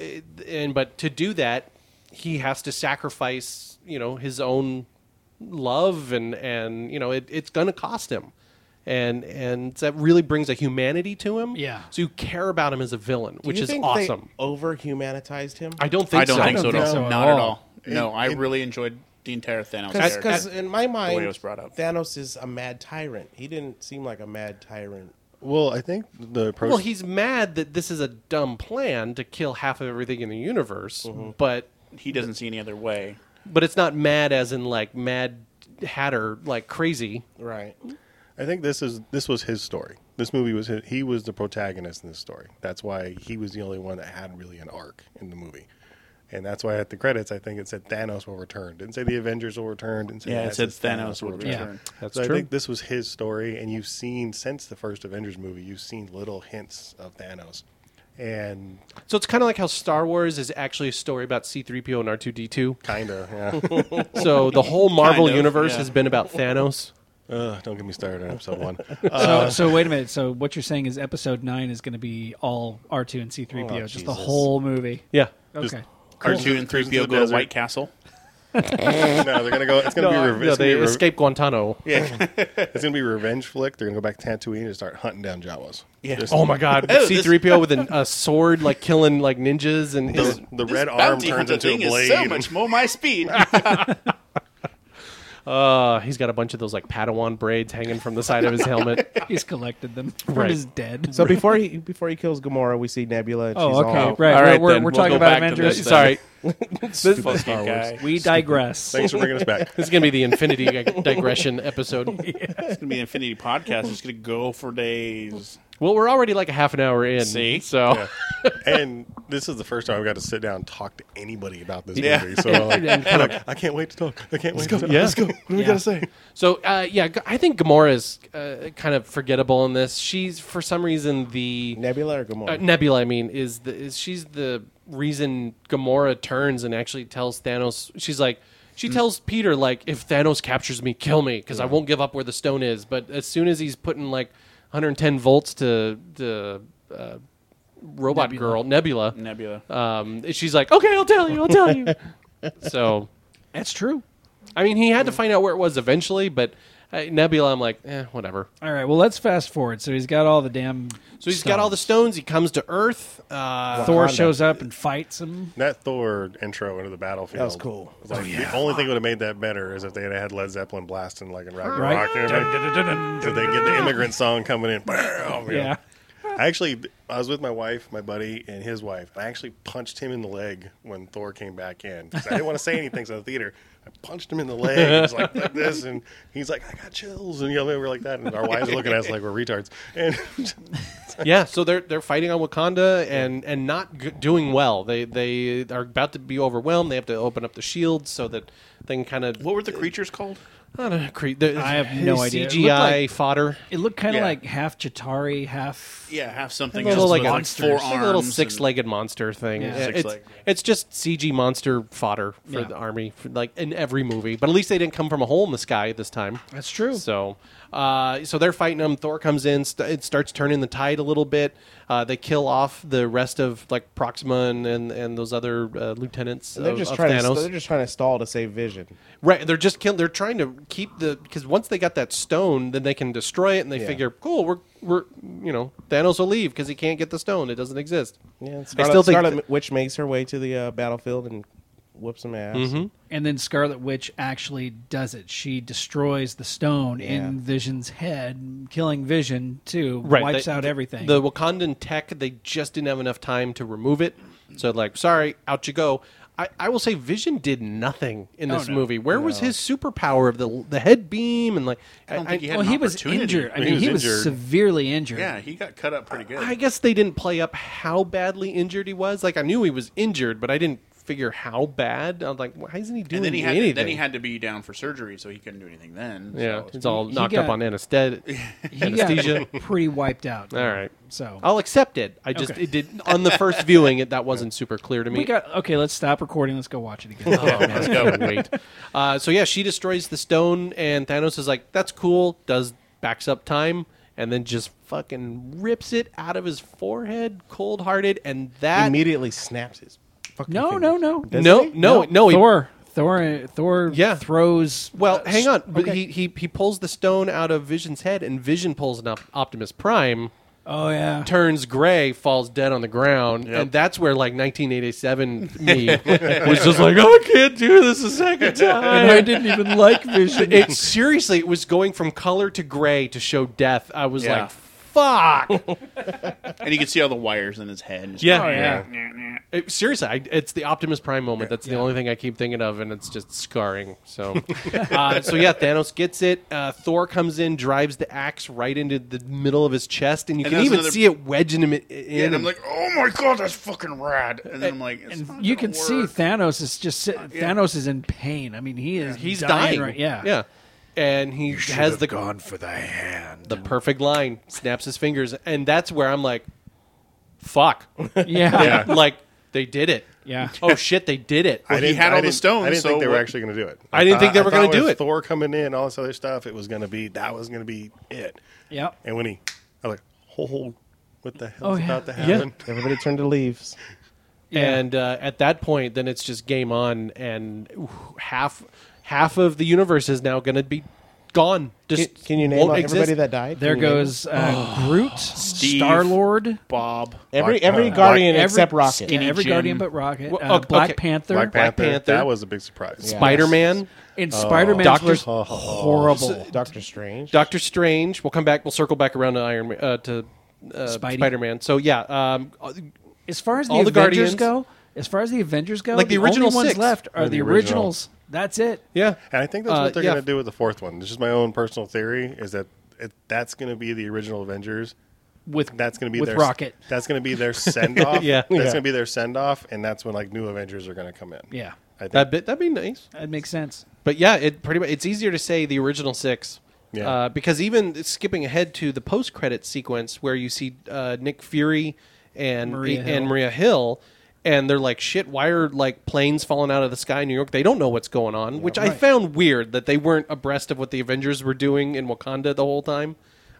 to do that, he has to sacrifice, his own love and it's going to cost him. And that really brings a humanity to him. Yeah. So you care about him as a villain, which Do you is think awesome. They over-humanitized him? I don't think I don't so. think so at all. so Not at at all. all. No, I really enjoyed the entire Thanos Because character. in my mind, way it was brought up. Thanos is a mad tyrant. He didn't seem like a mad tyrant. Well, I think Well, he's mad that this is a dumb plan to kill half of everything in the universe, but He doesn't see any other way. it's not mad as in like Mad Hatter, like crazy. Right. I think this was his story. This movie was he was the protagonist in this story. That's why he was the only one that had really an arc in the movie. And that's why at the credits, I think it said Thanos will return. Didn't say the Avengers will return. Didn't say Yeah, that. it said Thanos will return. Yeah. That's So true. I think this was his story, and you've seen since the first Avengers movie, you've seen little hints of Thanos. And So it's kind of like how Star Wars is actually a story about C-3PO and R2-D2. kind of, yeah. So the whole Marvel Kind of, universe yeah. has been about Thanos. Don't get me started on episode 1. So wait a minute. So what you're saying is episode 9 is going to be all R2 and C-3PO, Oh, just the Jesus. whole movie. Yeah. Okay. R2 and 3PO go to White Castle. No, they're gonna go. It's gonna be. they escape Guantanamo. It's gonna be a revenge flick. They're gonna go back to Tatooine and start hunting down Jawas. Yeah. Just Oh my God! Oh, C-3PO with a sword, like killing like ninjas, and the This red arm bounty turns hunter into a thing blade. is so much more my speed. he's got a bunch of those like Padawan braids hanging from the side of his helmet. He's collected them from Right. his dead. So before he kills Gamora, we see Nebula. And she's Oh, okay. all Right. All right, we're then. we're We'll talking go about back to Avengers. this. Sorry, stupid Fucking Star Wars. guy. We digress. Thanks for bringing us back. this is gonna be the Infinity digression episode. It's going to be an Infinity podcast. It's going to go for days. Well, we're already like a half an hour in. See? So And this is the first time I've got to sit down and talk to anybody about this Yeah. movie. So I'm like, I can't wait to talk. I can't wait to talk. Yeah. Let's go. What do we got to say? So, I think Gamora is kind of forgettable in this. She's, for some reason, the Nebula or Gamora? Nebula. I mean, she's the reason Gamora turns and actually tells Thanos. She's like, she tells Peter like, if Thanos captures me, kill me because I won't give up where the stone is. But as soon as he's putting like 110 volts to the robot girl Nebula, she's like, okay, I'll tell you. So. That's true. I mean, he had to find out where it was eventually, but Nebula, I'm like, whatever. All right. Well, let's fast forward. So he's got all the damn. So he's got all the stones. He comes to Earth. Thor Wakanda. shows up and fights him. That Thor intro into the battlefield. That was cool. Was like, the only thing that would have made that better is if they had Led Zeppelin blasting like in Ragnarok. Right. And everything. So they get the immigrant song coming in. Bam, you know. Yeah. I was with my wife, my buddy, and his wife. I actually punched him in the leg when Thor came back in. 'Cause I didn't want to say anything to the theater. I punched him in the leg. It was like this, and he's like, I got chills, and we were like that. And our wives are looking at us like we're retards. And Yeah, so they're fighting on Wakanda and not doing well. They are about to be overwhelmed. They have to open up the shields so that they can kind of. What were the creatures called? I don't know. I have no idea. It looked CGI like- fodder. It looked kind of Yeah. like half Chitauri, half. Yeah, have something A little else like with a- like It's 4 like arms. a little and- six-legged monster thing. Yeah. It's, Six-legged. it's just CG monster fodder for Yeah. the army, like in every movie. But at least they didn't come from a hole in the sky this time. That's true. So they're fighting them. Thor comes in. It starts turning the tide a little bit. They kill off the rest of like Proxima and those other lieutenants They're of just trying Thanos. they're just trying to stall to save Vision. Right, they're just they're trying to keep because once they got that stone, then they can destroy it, and they Yeah. figure, cool, we're Thanos will leave because he can't get the stone; it doesn't exist. Yeah, I Scarlet, still think Scarlet Witch makes her way to the battlefield and whoops some ass. Mm-hmm. And then Scarlet Witch actually does it. She destroys the stone Yeah. in Vision's head, killing Vision too. Right, Wipes they- out everything. The Wakandan tech, they just didn't have enough time to remove it, so like, sorry, out you go. I will say, Vision did nothing in this no. movie. Where was his superpower of the head beam and like? I don't think he had well, an he was opportunity. injured. I He mean, was he was injured. severely injured. Yeah, he got cut up pretty good. I guess they didn't play up how badly injured he was. Like I knew he was injured, but I didn't figure how bad. I was like, why isn't he doing And then he had anything? then he had to be down for surgery, so he couldn't do anything then. yeah, So he's all He knocked got- up on anesthesia. He got pretty wiped out. All right. So I'll accept it. I just Okay. it did on the first viewing. That wasn't super clear to me. we got okay. Let's stop recording. Let's go watch it again. Oh, man, I can't wait. So yeah, she destroys the stone, and Thanos is like, "That's cool." Backs up time, and then just fucking rips it out of his forehead, cold-hearted, and that Immediately snaps his fucking No, fingers. no, no. Does no, he? no, he- Thor. Yeah. Throws. well, hang on. But okay. he pulls the stone out of Vision's head, and Vision pulls an Optimus Prime, Oh yeah. turns gray, falls dead on the ground, and that's where like 1987 me was just like, "Oh, I can't do this a second time." And I didn't even like Vision. It seriously, it was going from color to gray to show death. I was Yeah. like, "Fuck!" and you could see all the wires in his head. And just- Yeah. Oh yeah. Seriously, it's the Optimus Prime moment. That's the only thing I keep thinking of, and it's just scarring. So, so yeah, Thanos gets it. Thor comes in, drives the axe right into the middle of his chest, and you And can there's even another- see it wedging him in. Yeah, and I'm like, oh my god, that's fucking rad. And then I'm like, it's not And you gonna can see work. Thanos is just Thanos is in pain. I mean, he's dying. Right? Yeah. yeah, and he has the gone for the hand. the perfect line, snaps his fingers, and that's where I'm like, "Fuck!" Yeah. Like they did it. Yeah. Oh shit, they did it. Well, he had all the stones, I didn't think so they were what- actually going to do it. I didn't think they were thought gonna do with it. Thor coming in, all this other stuff. It was going to be it. Yep. And when I was like, "Oh, what the hell's Oh, yeah. about to Yeah. happen?" Everybody turned to leaves. And at that point, then it's just game on, and half of the universe is now going to be gone. Just Can you name won't out exist. everybody that died? There Can you name goes Groot, Star Lord, Bob. every Black- Guardian every- except Rocket. yeah, every Jim. Guardian but Rocket, Well, okay, Black okay. Panther. Black Panther. Panther. That was a big surprise. Yeah. Spider-Man, In Spider-Man's Doctor- was horrible. Doctor Strange. Doctor Strange. We'll come back. We'll circle back around to Spidey. Spider-Man. So yeah, As far as the all the Avengers Guardians- go, Like the original only ones six. left are Or the the original. originals. That's it. yeah. And I think that's what they're yeah. going to do with the fourth one. This is my own personal theory: is that that's going to be the original Avengers. With That's going to be with their Rocket. That's going to be their send off. Yeah. That's going to be their send off, and that's when like new Avengers are going to come in. Yeah, I think. That'd be nice. that makes sense. But yeah, it pretty much it's easier to say the original six. Yeah. Because even skipping ahead to the post-credit sequence where you see Nick Fury and Maria Hill. Hill, and they're like, "Shit, why are like planes falling out of the sky in New York?" They don't know what's going on, which I found weird that they weren't abreast of what the Avengers were doing in Wakanda the whole time.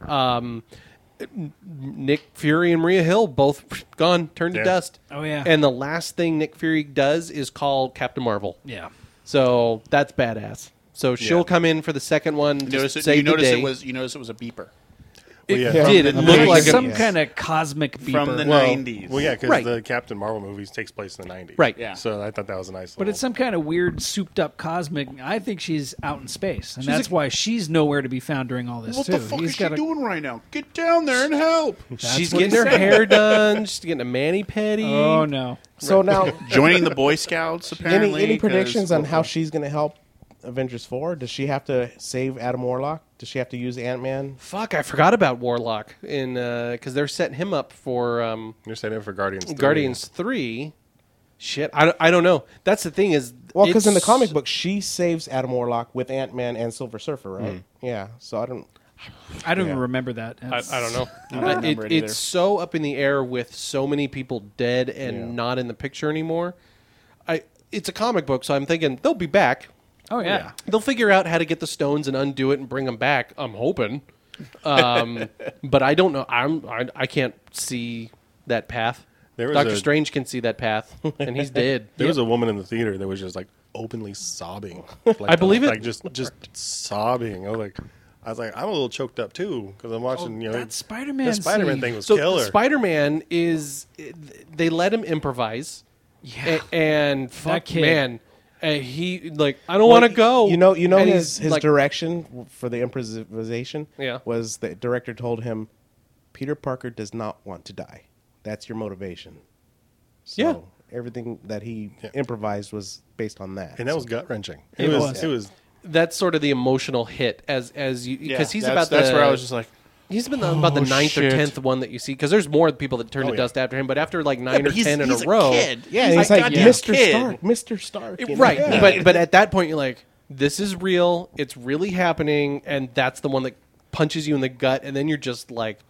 Nick Fury and Maria Hill both gone, turned to Yeah. dust. Oh, yeah. And the last thing Nick Fury does is call Captain Marvel. Yeah, So that's badass. So she'll Yeah. come in for the second one. You Just notice, save the day. you notice it was a beeper It yeah. did. It From looked the- like some a, kind of cosmic beeper. from the Well, 90s. well, yeah, because Right. the Captain Marvel movies takes place in the 90s. Right. Yeah. So I thought that was a nice. But it's some kind of weird, souped-up cosmic. I think she's out in space, and that's a- why she's nowhere to be found during all this What too. the fuck He's is she got a- doing right now? Get down there and help. she's what getting he her said. hair done. She's getting a mani-pedi. Oh no! So now, Joining the Boy Scouts, apparently. any 'cause- predictions on how she's going to help Avengers 4? Does she have to save Adam Warlock? Does she have to use Ant-Man? Fuck, I forgot about Warlock in because they're setting him up for You're setting up for Guardians. 3. Guardians 3. Shit, I don't know. That's the thing is, Well, because in the it's- comic book, she saves Adam Warlock with Ant-Man and Silver Surfer, right? Yeah. So I don't. I don't even remember that. I don't know. I don't remember it either. It's so up in the air with so many people dead and not in the picture anymore. It's a comic book, so I'm thinking they'll be back. Oh yeah. They'll figure out how to get the stones and undo it and bring them back. I'm hoping, but I don't know. I can't see that path. There was Doctor a- Strange can see that path, and he's dead. There was a woman in the theater that was just like openly sobbing. Like, I believe it. Like just sobbing. I was like, I'm a little choked up too because I'm watching. that Spider-Man The Spider-Man scene. thing was So killer. Spider-Man is they let him improvise. And fuck kid. man, he like I don't want to go. You know And his he's, like, direction for the improvisation. Yeah. Was the director told him, Peter Parker does not want to die. That's your motivation. So Yeah. everything that he improvised was based on that. and that was gut wrenching. It was. It was. That's sort of the emotional hit as you because he's that's, about that's the, where I was just like, He's been about the 9th or 10th one that you see, because there's more people that turn to dust after him, but after like 9 or 10 in a row. Kid. Yeah, and he's a like goddamn Mr. kid. Stark, Mr. Stark. You know? Right. Yeah. But at that point, you're like, this is real. It's really happening. And that's the one that punches you in the gut. And then you're just like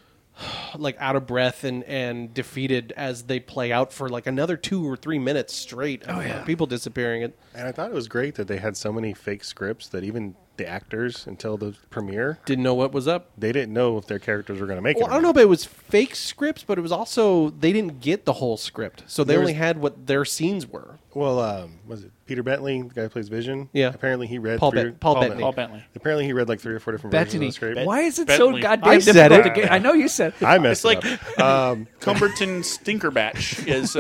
out of breath and defeated as they play out for like another 2 or 3 minutes straight. People disappearing. And I thought it was great that they had so many fake scripts that even the actors, until the premiere, Didn't know what was up. they didn't know if their characters were going to make it. Well, I don't know if it was fake scripts, but it was also, they didn't get the whole script. So they There only was- had what their scenes were. Well, was it Peter Bentley, the guy who plays Vision? Yeah. Apparently he read Paul three- Bettany. Paul Bentley. Apparently he read like 3 or 4 different versions of Bettany. the script. Why is it Bentley. so goddamn I said difficult it. to get? I know you said it. I messed It's it like up. Cumberton Stinkerbatch is,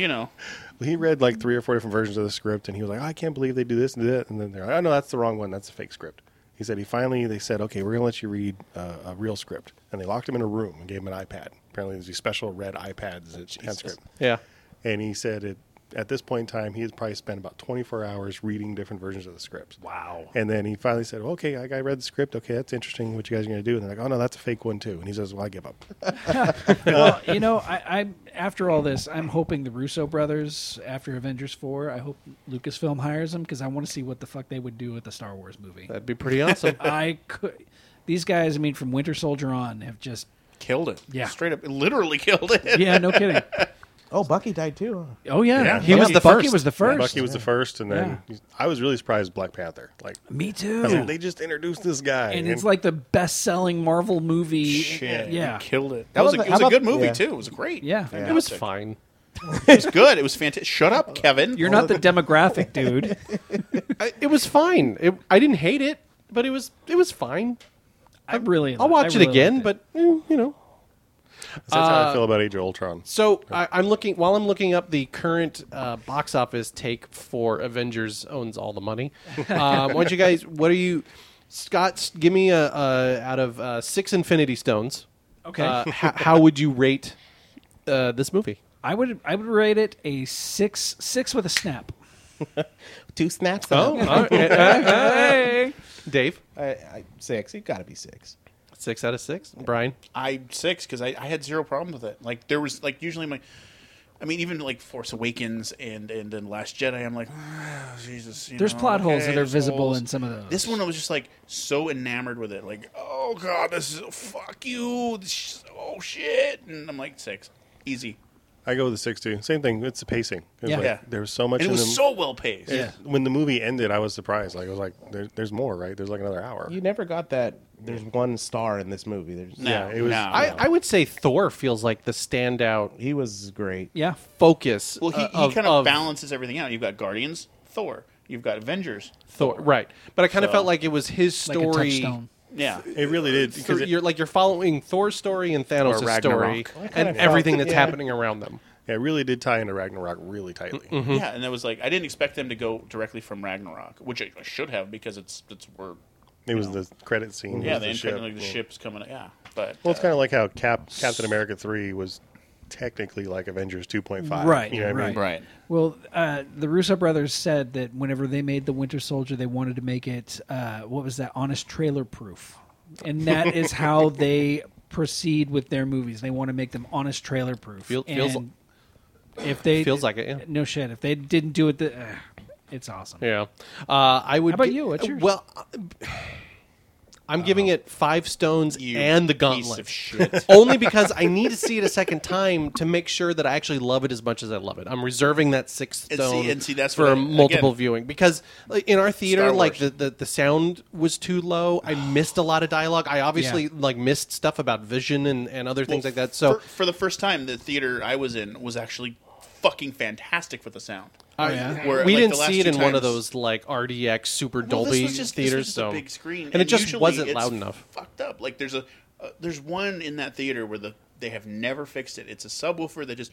He read like 3 or 4 different versions of the script, and he was like, "Oh, I can't believe they do this and that." And then they're like, "Oh no, that's the wrong one. That's a fake script." He said they said, "Okay, we're gonna let you read a real script," and they locked him in a room and gave him an iPad. Apparently, there's these special red iPads that had script. Yeah. And he said at this point in time, he had probably spent about 24 hours reading different versions of the scripts. wow. And then he finally said, "Okay, I read the script. Okay, that's interesting. What you guys are going to do?" And they're like, "Oh, no, that's a fake one, too." And he says, "Well, I give up." Well, I after all this, I'm hoping the Russo brothers, after Avengers 4, I hope Lucasfilm hires them because I want to see what the fuck they would do with the Star Wars movie. That'd be pretty awesome. These guys, I mean, from Winter Soldier on, have just Killed it. Yeah. Straight up, literally killed it. yeah, no kidding. Oh, Bucky died too. Huh? Oh yeah, Yeah, he was the Bucky first. was the first. Bucky was the first, and then I was really surprised Black Panther. Like, Me I too. was like, they just introduced this guy. And it's like the best-selling Marvel movie. Shit. Yeah, Killed it. How It was about a, it was the- a good how about- movie, yeah. too. It was great. Yeah. It was fine. It was good. It was fantastic. Shut up, Kevin. You're not the demographic, dude. It was fine. I didn't hate it, but it was fine. I really. I'll watch I really it again, liked but you know. That's how I feel about Age of Ultron. So I'm looking up the current box office take for Avengers owns all the money. Why don't you guys? What are you, Scott? Give me a out of 6 Infinity Stones. Okay. How would you rate this movie? I would rate it a 6 with a snap. 2 snaps. Oh, Oh, all right. Hey. Dave, 6. You got to be 6. 6 out of 6. Brian, I 6 because I had zero problem with it. Like there was like usually even like Force Awakens and then Last Jedi, I'm like, Jesus. There's plot holes that are there's visible holes. in some of those. This one I was just like so enamored with it, like, oh god, this is fuck you, this is, oh shit, and I'm like 6, easy. I go with the 6 too. Same thing. It's the pacing. It was Yeah. like, Yeah. there was so much. And it in was the, so well paced. When the movie ended, I was surprised. Like I was like, there's more, right? There's like another hour. You never got that. There's 1 star in this movie. There's, No, Yeah, it was- no. I would say Thor feels like the standout He was great. yeah. focus. Well, he kind of balances everything out. You've got Guardians, Thor. You've got Avengers. Thor, right? But I kind of So- felt like it was his Like a story. touchstone. Yeah. It really did because You're following Thor's story and Thanos' Or story Ragnarok. and everything that's happening around them. it really did tie into Ragnarok really tightly. Yeah, and it was like I didn't expect them to go directly from Ragnarok, which I should have because it's where It was the credit scene. yeah, was the the end ship. credit, like the ship's coming. Yeah, but Well, it's kind of like how Captain America 3 was technically like Avengers 2.5. Right, You know what I mean? right. Well, the Russo brothers said that whenever they made the Winter Soldier, they wanted to make it what was that? Honest trailer proof, and that is how they proceed with their movies. They want to make them honest trailer proof. Feels- And if they feels like it, yeah. No shit. If they didn't do it, it's awesome. Yeah, I would. How about you? What's yours? Well, I'm giving it 5 stones You and the piece gauntlet. of shit. Only because I need to see it a second time to make sure that I actually love it as much as I love it. I'm reserving that 6th And see- stone and see, that's for what I- multiple again, viewing because like, in our theater, Star like Wars. the sound was too low. I missed a lot of dialogue. I obviously like missed stuff about Vision and other things like that. So for the first time, the theater I was in was actually fucking fantastic with the sound. yeah? Where, we like, didn't the last see it 2 in one of times- those like RDX Super Well, Dolby this was just theaters. a So big screen, and it just usually wasn't it's loud enough. Fucked up. Like there's one in that theater where they have never fixed it. It's a subwoofer that just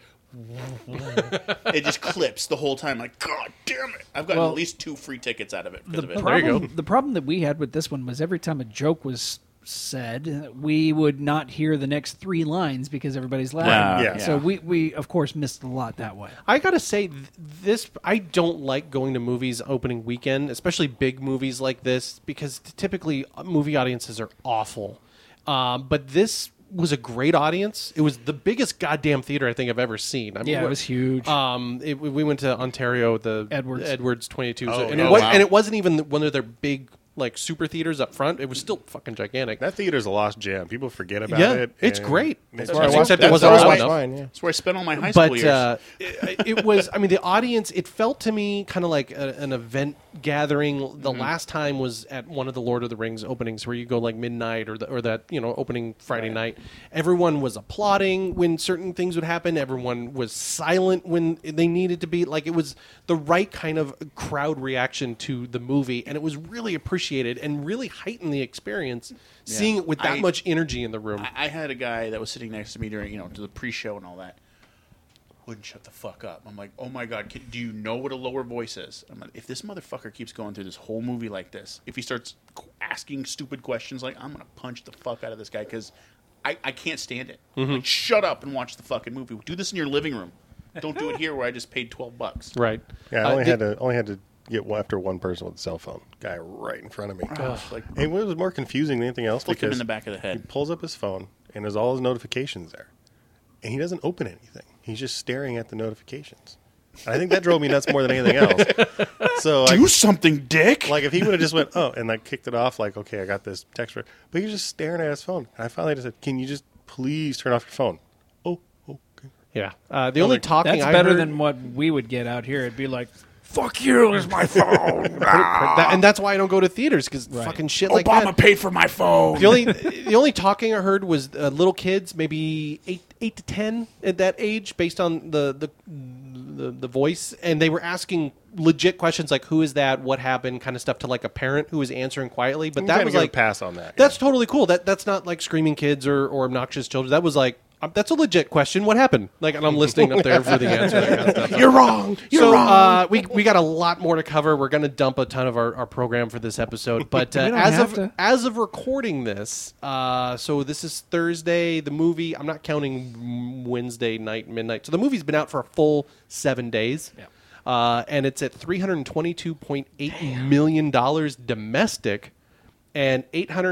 it just clips the whole time. Like, God damn it! I've gotten Well, at least 2 free tickets out of it. Because of it. The problem that we had with this one was every time a joke was said, we would not hear the next 3 lines because everybody's laughing. Yeah. So we of course missed a lot that way. I gotta say, this I don't like going to movies opening weekend, especially big movies like this, because typically movie audiences are awful. But this was a great audience. It was the biggest goddamn theater I think I've ever seen. I mean, Yeah, it was huge. we went to Ontario, the Edwards 22, Oh, and, yeah. it was, Wow. and it wasn't even one of their big like super theaters up front. It was still fucking gigantic. That theater's a lost gem. People forget about Yeah, it. it's and great. it's where I just- watched Except it. it wasn't That's loud why I enough. watched mine, yeah. That's where I spent all my high school But years. it was, I mean, the audience, it felt to me kind of like an event gathering. The last time was at one of the Lord of the Rings openings where you go like midnight or that, opening Friday night. Everyone was applauding when certain things would happen. Everyone was silent when they needed to be. Like, it was the right kind of crowd reaction to the movie, and it was really appreciated and really heightened the experience seeing it with that much energy in the room. I had a guy that was sitting next to me during, to the pre-show and all that. Wouldn't shut the fuck up. I'm like, oh my God, do you know what a lower voice is? I'm like, if this motherfucker keeps going through this whole movie like this, if he starts asking stupid questions, like, I'm going to punch the fuck out of this guy because I can't stand it. Like, shut up and watch the fucking movie. Do this in your living room. Don't do it here where I just paid $12. Right. Yeah, I only had to get after one person with a cell phone. Guy right in front of me. Like, And it was more confusing than anything else flick him because in the back of the he head. pulls up his phone and there's all his notifications there. And he doesn't open anything. He's just staring at the notifications. And I think that drove me nuts more than anything else. So Do something, dick! like if he would have just went, oh, and like kicked it off, like, okay, I got this text for, but he was just staring at his phone. And I finally just said, can you just please turn off your phone? Oh, okay. Yeah. The only talking That's I better heard, than what we would get out here. It'd be like, "Fuck you, is my phone." and that's why I don't go to theaters because fucking shit like Obama that. paid for my phone. The only talking I heard was little kids, maybe 8 to 10 at that age, based on the voice, and they were asking legit questions like, "Who is that? What happened?" kind of stuff to like a parent who was answering quietly. But I'm that trying to was give a like pass on that. That's totally cool. That's not like screaming kids or obnoxious children. That was like. That's a legit question. What happened? Like, and I'm listening up there for the answer. That kind of stuff. You're wrong. You're wrong. We got a lot more to cover. We're going to dump a ton of our program for this episode, but don't have to. as of recording this, so this is Thursday. The movie, I'm not counting Wednesday night, midnight. So the movie's been out for a full 7 days, and it's at $322.8 million domestic. And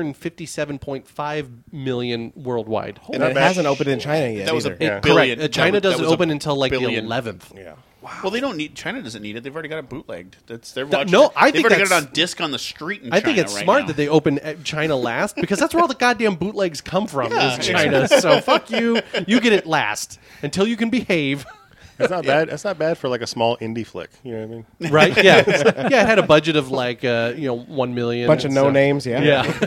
$857.5 million worldwide. And it hasn't opened in China yet. That was a either. big Yeah. billion. Correct. China that doesn't was a open until like billion. the 11th. Yeah. Well, they don't need. China doesn't need it. They've already got it bootlegged. They're No, watching. no, I they've think already got it that's- on disc on the street in I China think it's right smart now. that they open China last because that's where all the goddamn bootlegs come from Yeah. is China. So fuck you. You get it last until you can behave. It's not bad. It's not bad for like a small indie flick. You know what I mean? Right? Yeah. Yeah, it had a budget of like 1 million. Bunch of no names, yeah.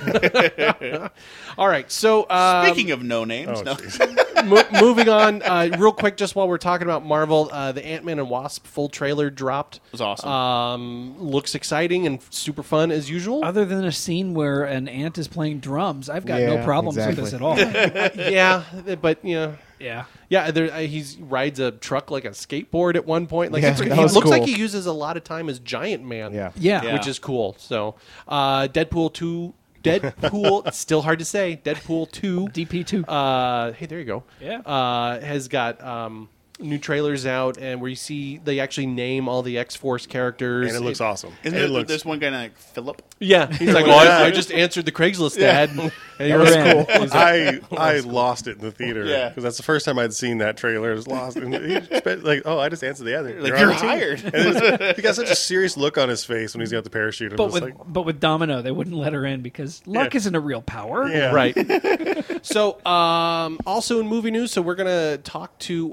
Yeah. All right. So Speaking of no names, Oh, no. jeez. moving on, real quick, just while we're talking about Marvel, the Ant-Man and Wasp full trailer dropped. It was awesome. Looks exciting and super fun as usual. Other than a scene where an ant is playing drums, I've got no Yeah, problems exactly. with this at all. Yeah, but Yeah. yeah, he rides a truck like a skateboard at one point. Like Yeah, he that was looks like cool. he uses a lot of time as Giant Man. Yeah. Yeah. which is cool. So, Deadpool 2, Deadpool, still hard to say. Deadpool 2. DP2. Hey, there you go. Yeah. Has got new trailers out, and where you see they actually name all the X-Force characters. And it looks awesome. Isn't it there, looks there's one guy named Philip? Yeah, he's like, I just answered the Craigslist ad. And he was That was cool. I lost it in the theater Yeah. because that's the first time I'd seen that trailer. I was lost, and he spent, like, oh, I just answered the other. Like, on you're the team. hired. And he got such a serious look on his face when he's got the parachute. I'm But just with like, but with Domino, they wouldn't let her in because luck Yeah. isn't a real power. yeah, Right. So, also in movie news, so we're gonna talk to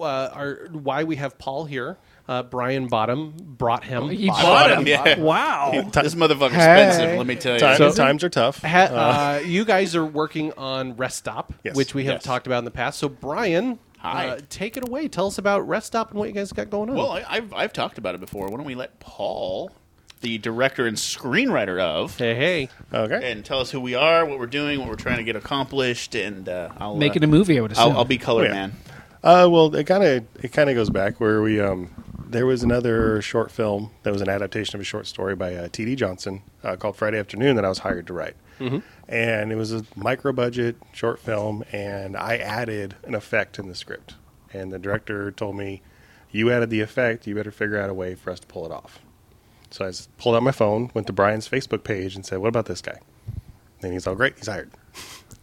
why we have Paul here. Brian Bottom brought him. He bought him. Yeah. Wow. This motherfucker's Hey. expensive, let me tell you. Times are tough. You guys are working on Rest Stop, Yes. which we have Yes. talked about in the past. So, Brian, Hi. take it away. Tell us about Rest Stop and what you guys got going on. Well, I've talked about it before. Why don't we let Paul, the director and screenwriter of, hey. Okay. and tell us who we are, what we're doing, what we're trying to get accomplished, and I'll Making a movie, I would assume. I'll be color Oh, yeah. man. Well, it kind of goes back where we there was another short film that was an adaptation of a short story by T.D. Johnson called Friday Afternoon that I was hired to write, and it was a micro budget short film, and I added an effect in the script, and the director told me, "You added the effect, you better figure out a way for us to pull it off." So I pulled out my phone, went to Brian's Facebook page, and said, "What about this guy?" And he's all, "Great, he's hired."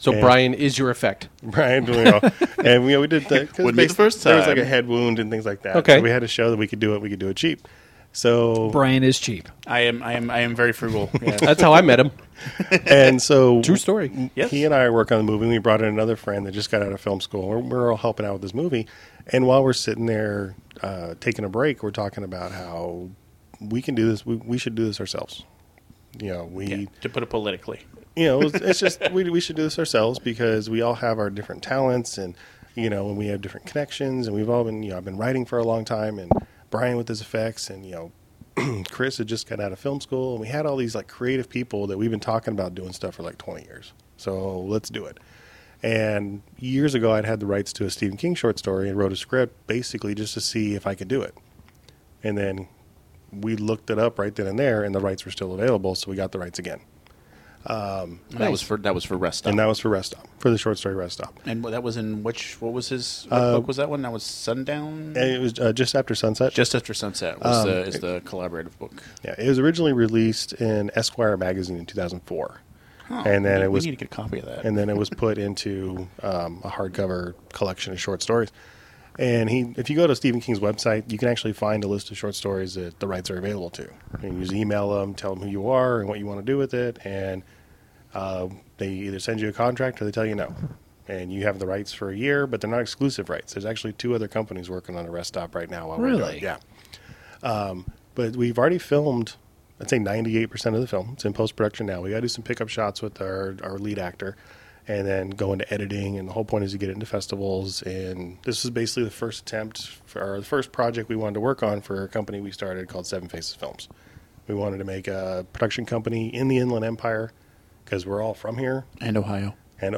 So Brian is your effect. Brian, and we did that. Wouldn't be the first There was like time. a head wound and things like that. Okay. So we had to show that we could do it. We could do it cheap. So Brian is cheap. I am very frugal. Yeah. That's how I met him. and so True story. Yes. he and I are working on the movie. And we brought in another friend that just got out of film school. We're all helping out with this movie. And while we're sitting there taking a break, we're talking about how we can do this. We should do this ourselves. Yeah, to put it politically. It's just we should do this ourselves because we all have our different talents and and we have different connections and we've all been I've been writing for a long time and Brian with his effects and Chris had just got out of film school and we had all these like creative people that we've been talking about doing stuff for like 20 years. So let's do it. And years ago I'd had the rights to a Stephen King short story and wrote a script basically just to see if I could do it. And then we looked it up right then and there and the rights were still available, so we got the rights again. And that was for Rest Stop. And that was for Rest Stop, for the short story Rest Stop. And that was in what was his book was that one? That was Sundown? And it was Just After Sunset. Just After Sunset was is the collaborative book. Yeah, it was originally released in Esquire magazine in 2004. And then we need to get a copy of that. And then it was put into a hardcover collection of short stories. And if you go to Stephen King's website, you can actually find a list of short stories that the rights are available to. And you just email them, tell them who you are and what you want to do with it, and they either send you a contract or they tell you no. And you have the rights for a year, but they're not exclusive rights. There's actually 2 other companies working on a Rest Stop right now. While we're doing it. Yeah. But we've already filmed, I'd say 98% of the film. It's in post-production now. We got to do some pickup shots with our lead actor and then go into editing. And the whole point is to get it into festivals. And this is basically the first the first project we wanted to work on for a company we started called Seven Faces Films. We wanted to make a production company in the Inland Empire because we're all from here. And Ohio. And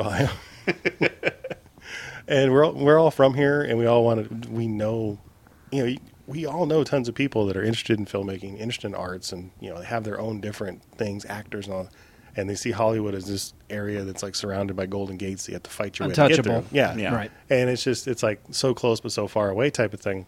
we're all from here, and we all we all know tons of people that are interested in filmmaking, interested in arts, and they have their own different things, actors and all. And they see Hollywood as this area that's like surrounded by golden gates that you have to fight your way to get Untouchable. through. Yeah, Yeah. Right. And it's like so close but so far away type of thing.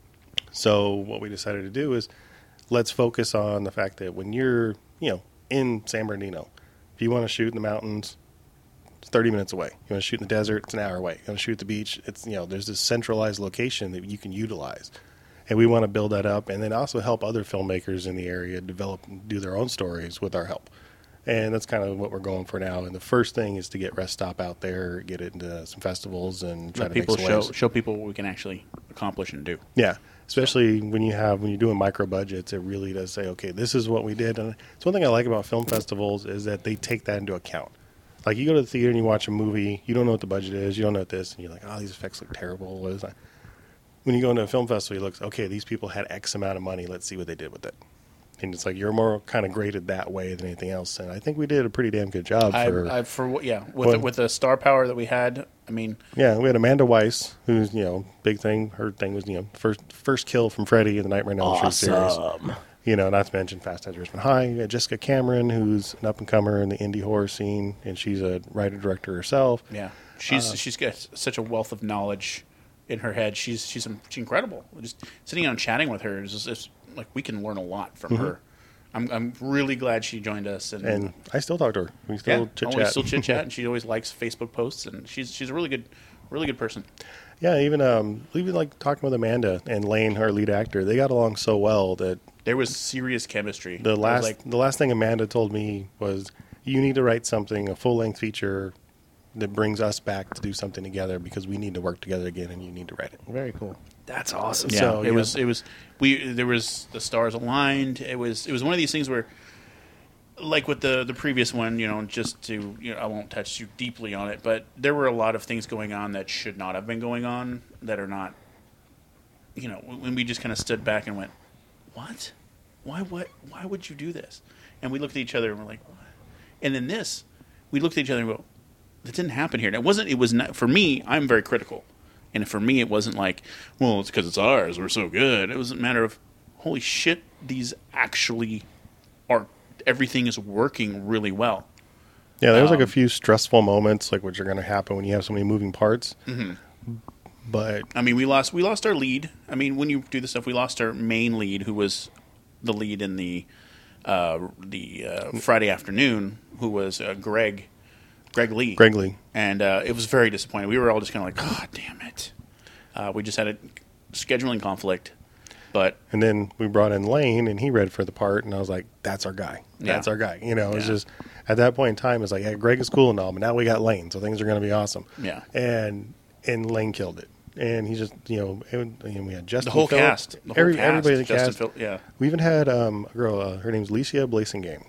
So what we decided to do is let's focus on the fact that when you're in San Bernardino, if you want to shoot in the mountains, it's 30 minutes away. You want to shoot in the desert, it's an hour away. You want to shoot at the beach, it's there's this centralized location that you can utilize. And we want to build that up and then also help other filmmakers in the area develop and do their own stories with our help. And that's kind of what we're going for now. And the first thing is to get Rest Stop out there, get it into some festivals, and try Let to people make some waves. show people what we can actually accomplish and do. Yeah, especially when you're doing micro budgets, it really does say, okay, this is what we did. And it's one thing I like about film festivals is that they take that into account. Like you go to the theater and you watch a movie, you don't know what the budget is, you don't know what this, and you're like, oh, these effects look terrible. What is that? When you go into a film festival, you look, okay, these people had X amount of money. Let's see what they did with it. And it's like you're more kind of graded that way than anything else. And I think we did a pretty damn good job. With the star power that we had, I mean, yeah, we had Amanda Weiss, who's big thing. Her thing was first kill from Freddy in the Nightmare on Elm Street series. Not to mention Fast Times at Ridgemont High. You got Jessica Cameron, who's an up and comer in the indie horror scene, and she's a writer director herself. yeah, she's got such a wealth of knowledge in her head. She's incredible. Just sitting down and chatting with her is just like we can learn a lot from her. I'm really glad she joined us, and I still talk to her. We still chit chat. Still chit chat, and she always likes Facebook posts, and she's a really good person. Yeah, even like talking with Amanda and Lane, her lead actor, they got along so well that there was serious chemistry. The last thing Amanda told me was, you need to write something, a full length feature that brings us back to do something together because we need to work together again, and you need to write it. Very cool. That's awesome. Yeah, So, it was there was the stars aligned. It was one of these things where, like with the previous one, just to I won't touch too deeply on it, but there were a lot of things going on that should not have been going on that are not. When we just kind of stood back and went, what? Why would you do this? And we looked at each other and we're like, what? And then we looked at each other and go, that didn't happen here. And it was not for me. I'm very critical. And for me, it wasn't like, well, it's because it's ours. We're so good. It was a matter of, holy shit, these actually are, everything is working really well. Yeah, there was like a few stressful moments, like which are going to happen when you have so many moving parts. Mm-hmm. But I mean, we lost our lead. I mean, when you do this stuff, we lost our main lead, who was the lead in the Friday afternoon, who was Greg. Greg Lee. Greg Lee. And it was very disappointing. We were all just kind of like, God damn it. We just had a scheduling conflict. But And then we brought in Lane, and he read for the part, and I was like, that's our guy. That's Yeah. our guy. You know, it's just, at that point in time, it's like, hey, Greg is cool and all, but now we got Lane, so things are going to be awesome. Yeah. And Lane killed it. And he just, you know, and we had Justin the whole Phillip, cast. The whole cast. everybody in the Justin cast. Phillip, yeah. We even had a girl, her name's Licia Blasingame.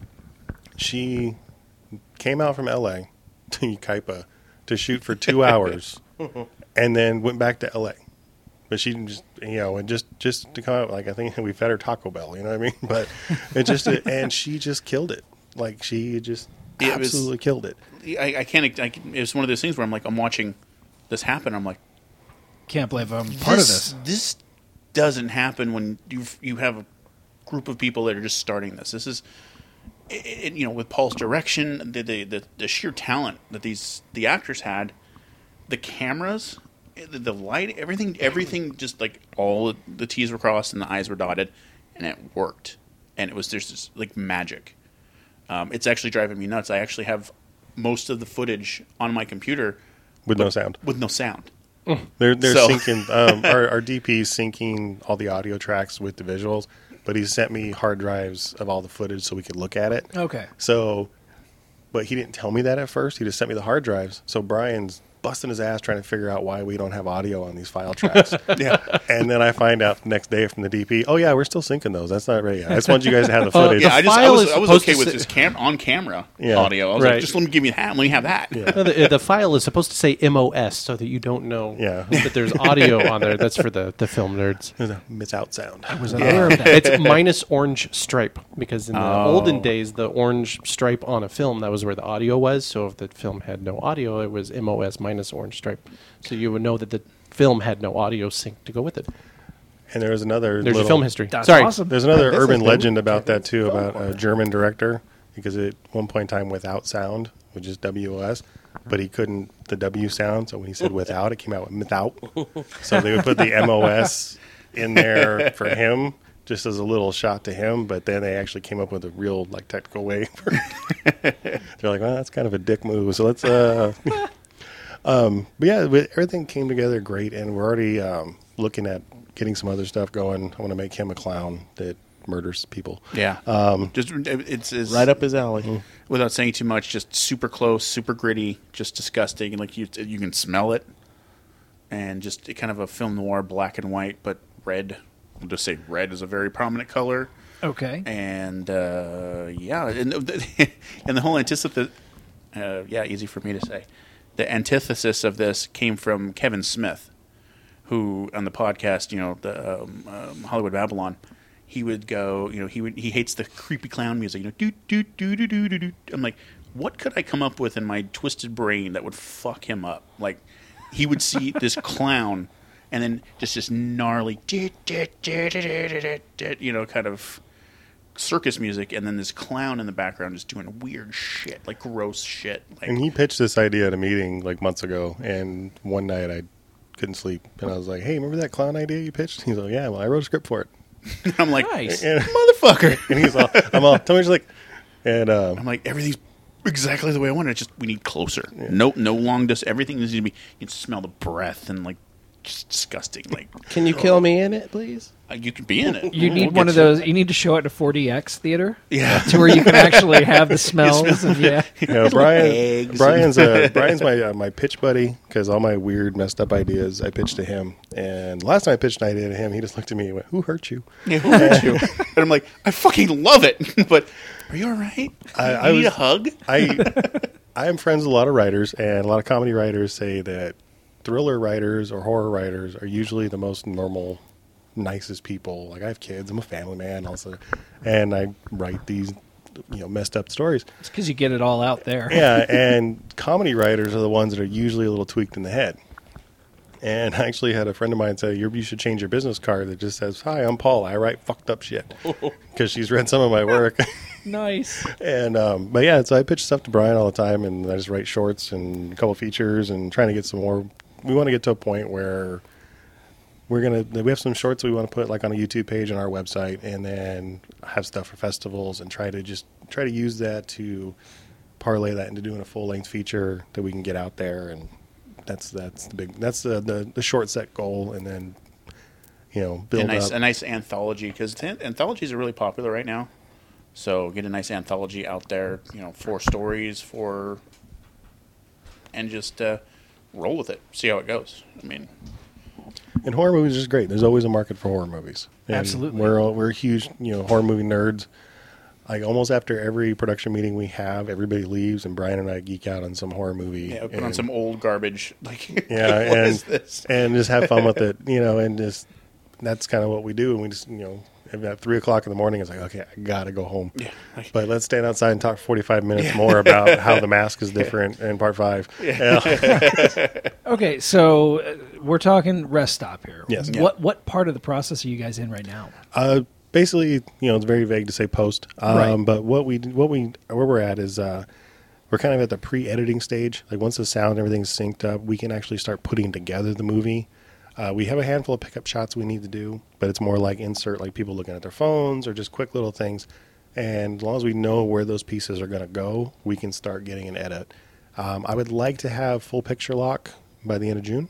She came out from L.A. to Yucaipa to shoot for 2 hours and then went back to L.A. But she just, you know, and just to come out, like, I think we fed her Taco Bell, you know what I mean? But it just, and she just killed it. Like, she just absolutely killed it. I can't. It's one of those things where I'm like, I'm watching this happen. I'm like, Can't believe I'm part of this. This doesn't happen when you have a group of people that are just starting this. This is, you know, with Paul's direction, the sheer talent that the actors had, the cameras, the light, everything just like all the T's were crossed and the I's were dotted, and it worked. And there's this like magic. It's actually driving me nuts. I actually have most of the footage on my computer With no sound. with no sound. They're So- syncing, our DP's syncing all the audio tracks with the visuals, but he sent me hard drives of all the footage so we could look at it. Okay. So, but he didn't tell me that at first. He just sent me the hard drives. So Brian's busting his ass trying to figure out why we don't have audio on these file tracks. Yeah. And then I find out the next day from the DP, oh yeah, we're still syncing those. That's not ready yet. I just want you guys to have the footage. Yeah, I file was is okay supposed with to this on camera Yeah. audio. I was Right. like, just let me have that. No, the file is supposed to say MOS so that you don't know that there's audio on there. That's for the film nerds. There's a miss out sound. I was unaware of that. It's minus orange stripe because in the olden days, the orange stripe on a film, that was where the audio was. So if the film had no audio, it was MOS minus orange stripe. So you would know that the film had no audio sync to go with it. And there was another There's your little- film history. That's Sorry. awesome. There's another This urban has been- legend about that too, about a German director, because at one point in time without sound, which is WOS, but he couldn't the W sound, so when he said without, it came out with without. So they would put the MOS in there for him, just as a little shot to him, but then they actually came up with a real like technical way. They're like, well, that's kind of a dick move, so let's but yeah, everything came together great, and we're already looking at getting some other stuff going. I want to make him a clown that murders people. Yeah. Just it's Right up his alley. without saying too much. Just super close, super gritty, just disgusting. And like you can smell it, and just kind of a film noir, black and white, but red. We'll just say red is a very prominent color. Okay. And yeah, and the whole antithesis. Easy for me to say. The antithesis of this came from Kevin Smith, who on the podcast, you know, the Hollywood Babylon, he would go, you know, he hates the creepy clown music, you know, do do do do do do do. I'm like, what could I come up with in my twisted brain that would fuck him up? Like, he would see this clown, and then just this gnarly, you know, kind of circus music, and then this clown in the background just doing weird shit, like gross shit. Like, And he pitched this idea at a meeting like months ago, and one night I couldn't sleep, and I was like, "Hey, remember that clown idea you pitched?" He's like, "Yeah, well, I wrote a script for it." I'm like, Nice. And, motherfucker. and he's all, "I'm all." Tommy's like, and I'm like, everything's exactly the way I want it. It's just we need closer. No long distance. Everything needs to be. You can smell the breath and like just disgusting. Like Can you kill me in it, please? you can be in it. You need We'll one get of those. You need to show it to 4DX theater Yeah. to where you can actually have the smells. And yeah. you know, Brian, eggs Brian's my pitch buddy, because all my weird, messed up ideas I pitched to him. And last time I pitched an idea to him, he just looked at me and went, "Who hurt you?" Yeah, who hurt you? And I'm like, I fucking love it. But are you all right? I You need was- a hug? I am friends with a lot of writers, and a lot of comedy writers say that thriller writers or horror writers are usually the most normal, nicest people. Like, I have kids, I'm a family man also, and I write these, you know, messed up stories. It's because you get it all out there. Yeah, and comedy writers are the ones that are usually a little tweaked in the head. And I actually had a friend of mine say, you should change your business card that just says, "Hi, I'm Paul. I write fucked up shit." Because she's read some of my work. Nice. And but yeah, so I pitch stuff to Brian all the time, and I just write shorts and a couple features, and trying to get some more. We want to get to a point where we have some shorts we want to put like on a YouTube page on our website, and then have stuff for festivals, and try to use that to parlay that into doing a full length feature that we can get out there, and that's the short set goal, and then build up a nice anthology, because anthologies are really popular right now. So get a nice anthology out there, 4 stories and just roll with it, see how it goes. I mean, and horror movies is great. There's always a market for horror movies. And Absolutely. we're huge horror movie nerds. Like almost after every production meeting we have, everybody leaves, and Brian and I geek out on some horror movie. yeah, put on some old garbage. Like, Yeah, what and is this? and just have fun with it, and just that's kind of what we do. And we just at 3:00 in the morning, it's like, okay, I gotta go home. Yeah. But let's stand outside and talk 45 minutes more about how the mask is different in part 5. Yeah. Okay, so we're talking rest stop here. Yes. Yeah. What part of the process are you guys in right now? Basically, it's very vague to say post. Right. But where we're at is we're kind of at the pre-editing stage. Like once the sound and everything's synced up, we can actually start putting together the movie. We have a handful of pickup shots we need to do, but it's more like insert, like people looking at their phones or just quick little things. And as long as we know where those pieces are going to go, we can start getting an edit. I would like to have full picture lock by the end of June,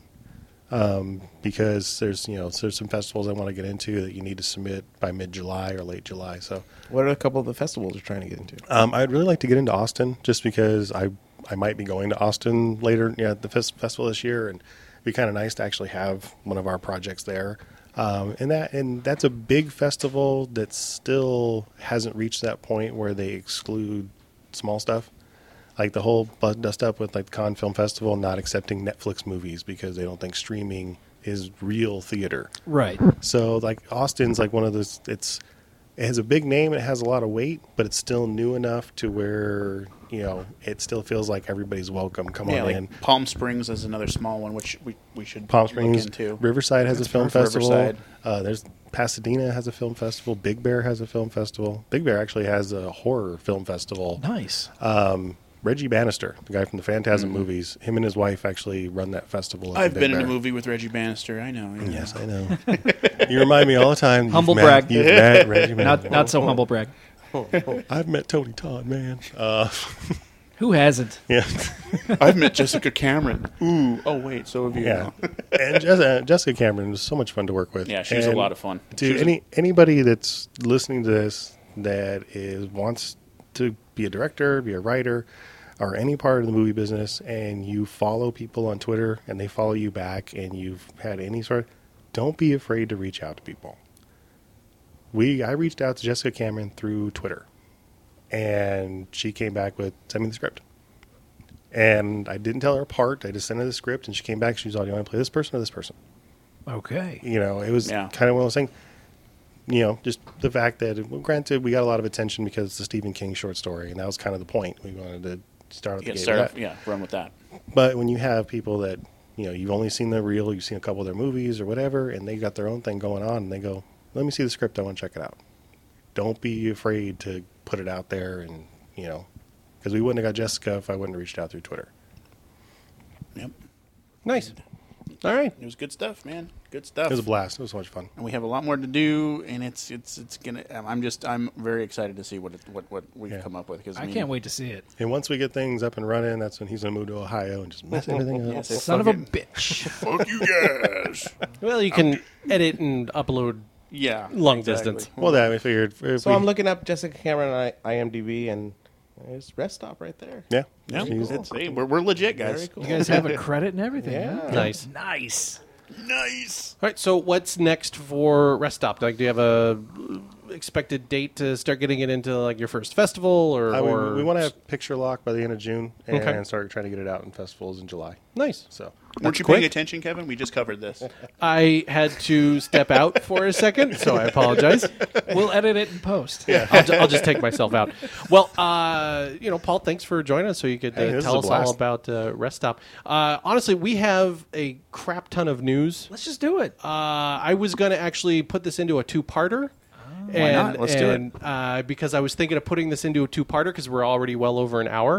because there's some festivals I want to get into that you need to submit by mid-July or late July. So What are a couple of the festivals you're trying to get into? I'd really like to get into Austin, just because I might be going to Austin later at the festival this year, and it'd be kind of nice to actually have one of our projects there. And that's a big festival that still hasn't reached that point where they exclude small stuff. Like the whole dust up with like the Cannes Film Festival not accepting Netflix movies because they don't think streaming is real theater. Right. So like Austin's like one of those. It has a big name, it has a lot of weight, but it's still new enough to where it still feels like everybody's welcome. Come on in. Palm Springs is another small one, which we should Palm Springs, look into. Riverside has a film festival. Riverside. There's Pasadena has a film festival. Big Bear has a film festival. Big Bear actually has a horror film festival. Nice. Reggie Bannister, the guy from the Phantasm movies, him and his wife actually run that festival. At I've the been Big in a Bear. movie with Reggie Bannister. I know. Yeah. Yes, I know. You remind me all the time. Humble You've brag. You've met Reggie Bannister. Not so humble brag. I've met Tony Todd, man. Who hasn't? Yeah, I've met Jessica Cameron. Ooh. Oh wait. So have you. yeah. And Jessica Cameron was so much fun to work with. Yeah, she was a And lot of fun. Dude, anybody that's listening to this that wants to be a director, be a writer, or any part of the movie business, and you follow people on Twitter and they follow you back, and you've had any sort of, don't be afraid to reach out to people. I reached out to Jessica Cameron through Twitter, and she came back with, send me the script. And I didn't tell her apart. I just sent her the script, and she came back. She was like, do you want to play this person or this person? Okay. It was Yeah. kind of one of those things. Just the fact that, well, granted, we got a lot of attention because it's a Stephen King short story, and that was kind of the point. We wanted to start at the gate with that. Run with that. But when you have people that, you've only seen the reel, you've seen a couple of their movies or whatever, and they got their own thing going on, and they go, let me see the script, I want to check it out. Don't be afraid to put it out there, and, because we wouldn't have got Jessica if I wouldn't have reached out through Twitter. Yep. Nice. All right. It was good stuff, man. Good stuff. It was a blast. It was so much fun. And we have a lot more to do, and it's gonna. I'm very excited to see what we've Yeah. come up with, because I can't wait to see it. And once we get things up and running, that's when he's going to move to Ohio and just mess everything up. Yes, it's Son of a fucking- bitch. Fuck you guys. Well, you can edit and upload Yeah, long exactly. distance. Well, that we figured. If So we, I'm looking up Jessica Cameron on IMDb, and there's Rest Stop right there. Yeah. Yeah, She's- hey, we're legit, guys. Very cool. You guys have a credit and everything. Yeah. Huh? Nice. Nice. Nice. All right. So, what's next for Rest Stop? Like, do you have a expected date to start getting it into like your first festival, or? we want to have picture lock by the end of June and Okay. start trying to get it out in festivals in July. Nice. So Weren't you quick. paying attention, Kevin? We just covered this. I had to step out for a second, so I apologize. We'll edit it in post. Yeah, I'll just take myself out. Well, Paul, thanks for joining us so you could Hey, this is tell a us all blast. about Rest Stop. Honestly, we have a crap ton of news. Let's just do it. I was going to actually put this into a two-parter. Why not? Let's do it. Because I was thinking of putting this into a two-parter because we're already well over an hour.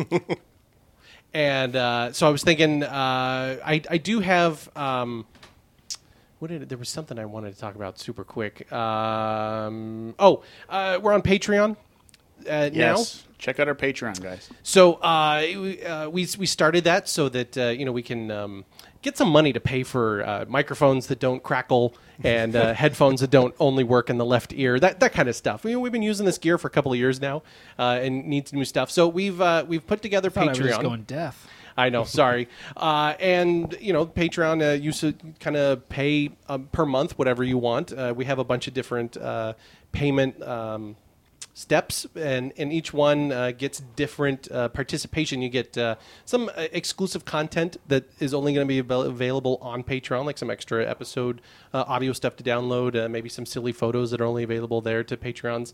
And so I was thinking, I do have... there was something I wanted to talk about super quick. We're on Patreon. now. Yes. Check out our Patreon, guys. So we started that so that we can get some money to pay for microphones that don't crackle and headphones that don't only work in the left ear, that kind of stuff. We've been using this gear for a couple of years now and need new stuff. So we've put together I was Patreon. just going deaf. I know, sorry. And, Patreon, you should kind of pay per month whatever you want. We have a bunch of different payment steps, and each one gets different participation. You get some exclusive content that is only going to be available on Patreon, like some extra episode audio stuff to download, maybe some silly photos that are only available there to Patreons.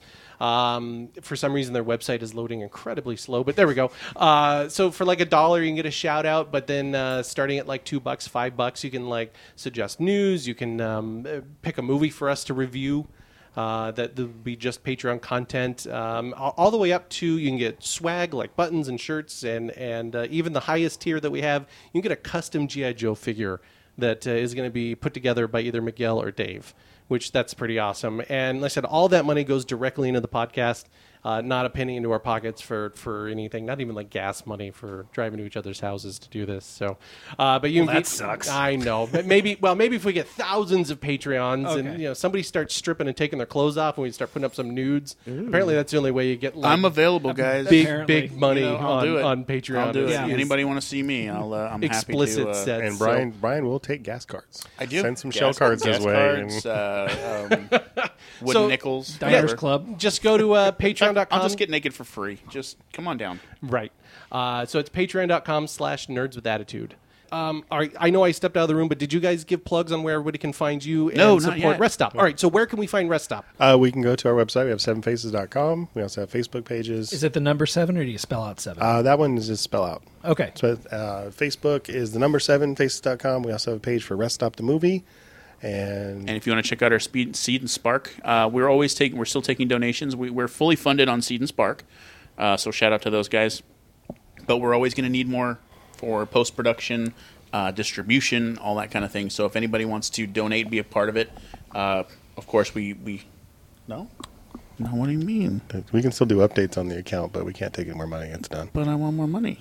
For some reason, their website is loading incredibly slow, but there we go. So for like $1, you can get a shout out, but then starting at like $2, $5, you can suggest news. You can pick a movie for us to review. That will be just Patreon content, all the way up to you can get swag like buttons and shirts, and even the highest tier that we have, you can get a custom G.I. Joe figure that is going to be put together by either Miguel or Dave, which that's pretty awesome. And like I said, all that money goes directly into the podcast. Not a penny into our pockets for anything, not even like gas money for driving to each other's houses to do this. So, but you that sucks. I know, but maybe if we get thousands of Patreons Okay. and somebody starts stripping and taking their clothes off, and we start putting up some nudes. Apparently, that's the only way you get. I'm available, guys. Apparently. big money I'll do it. on Patreon. I'll do it. Yeah. Anybody want to see me? I'm explicit happy to. sets. And So- Brian will take gas cards. I do Send some Gas shell cards his gas way. cards, wooden So- nickels. Diners whatever. Club. Just go to patreon.com. I'll just get naked for free. Just come on down. Right. So it's patreon.com/nerdswithattitude. All right, I know I stepped out of the room, but did you guys give plugs on where everybody can find you and No, not support yet. Rest Stop? All right, so where can we find Rest Stop? We can go to our website. We have 7faces.com. We also have Facebook pages. Is it the number 7 or do you spell out 7? That one is just spell out. Okay. So Facebook is the number 7faces.com. We also have a page for Rest Stop the movie. And And if you want to check out our Seed and Spark, we're still taking donations. We're fully funded on Seed and Spark, so shout out to those guys. But we're always going to need more for post production, distribution, all that kind of thing. So if anybody wants to donate, be a part of it, of course we no. No, what do you mean? we can still do updates on the account, but we can't take any more money. It's done. But I want more money.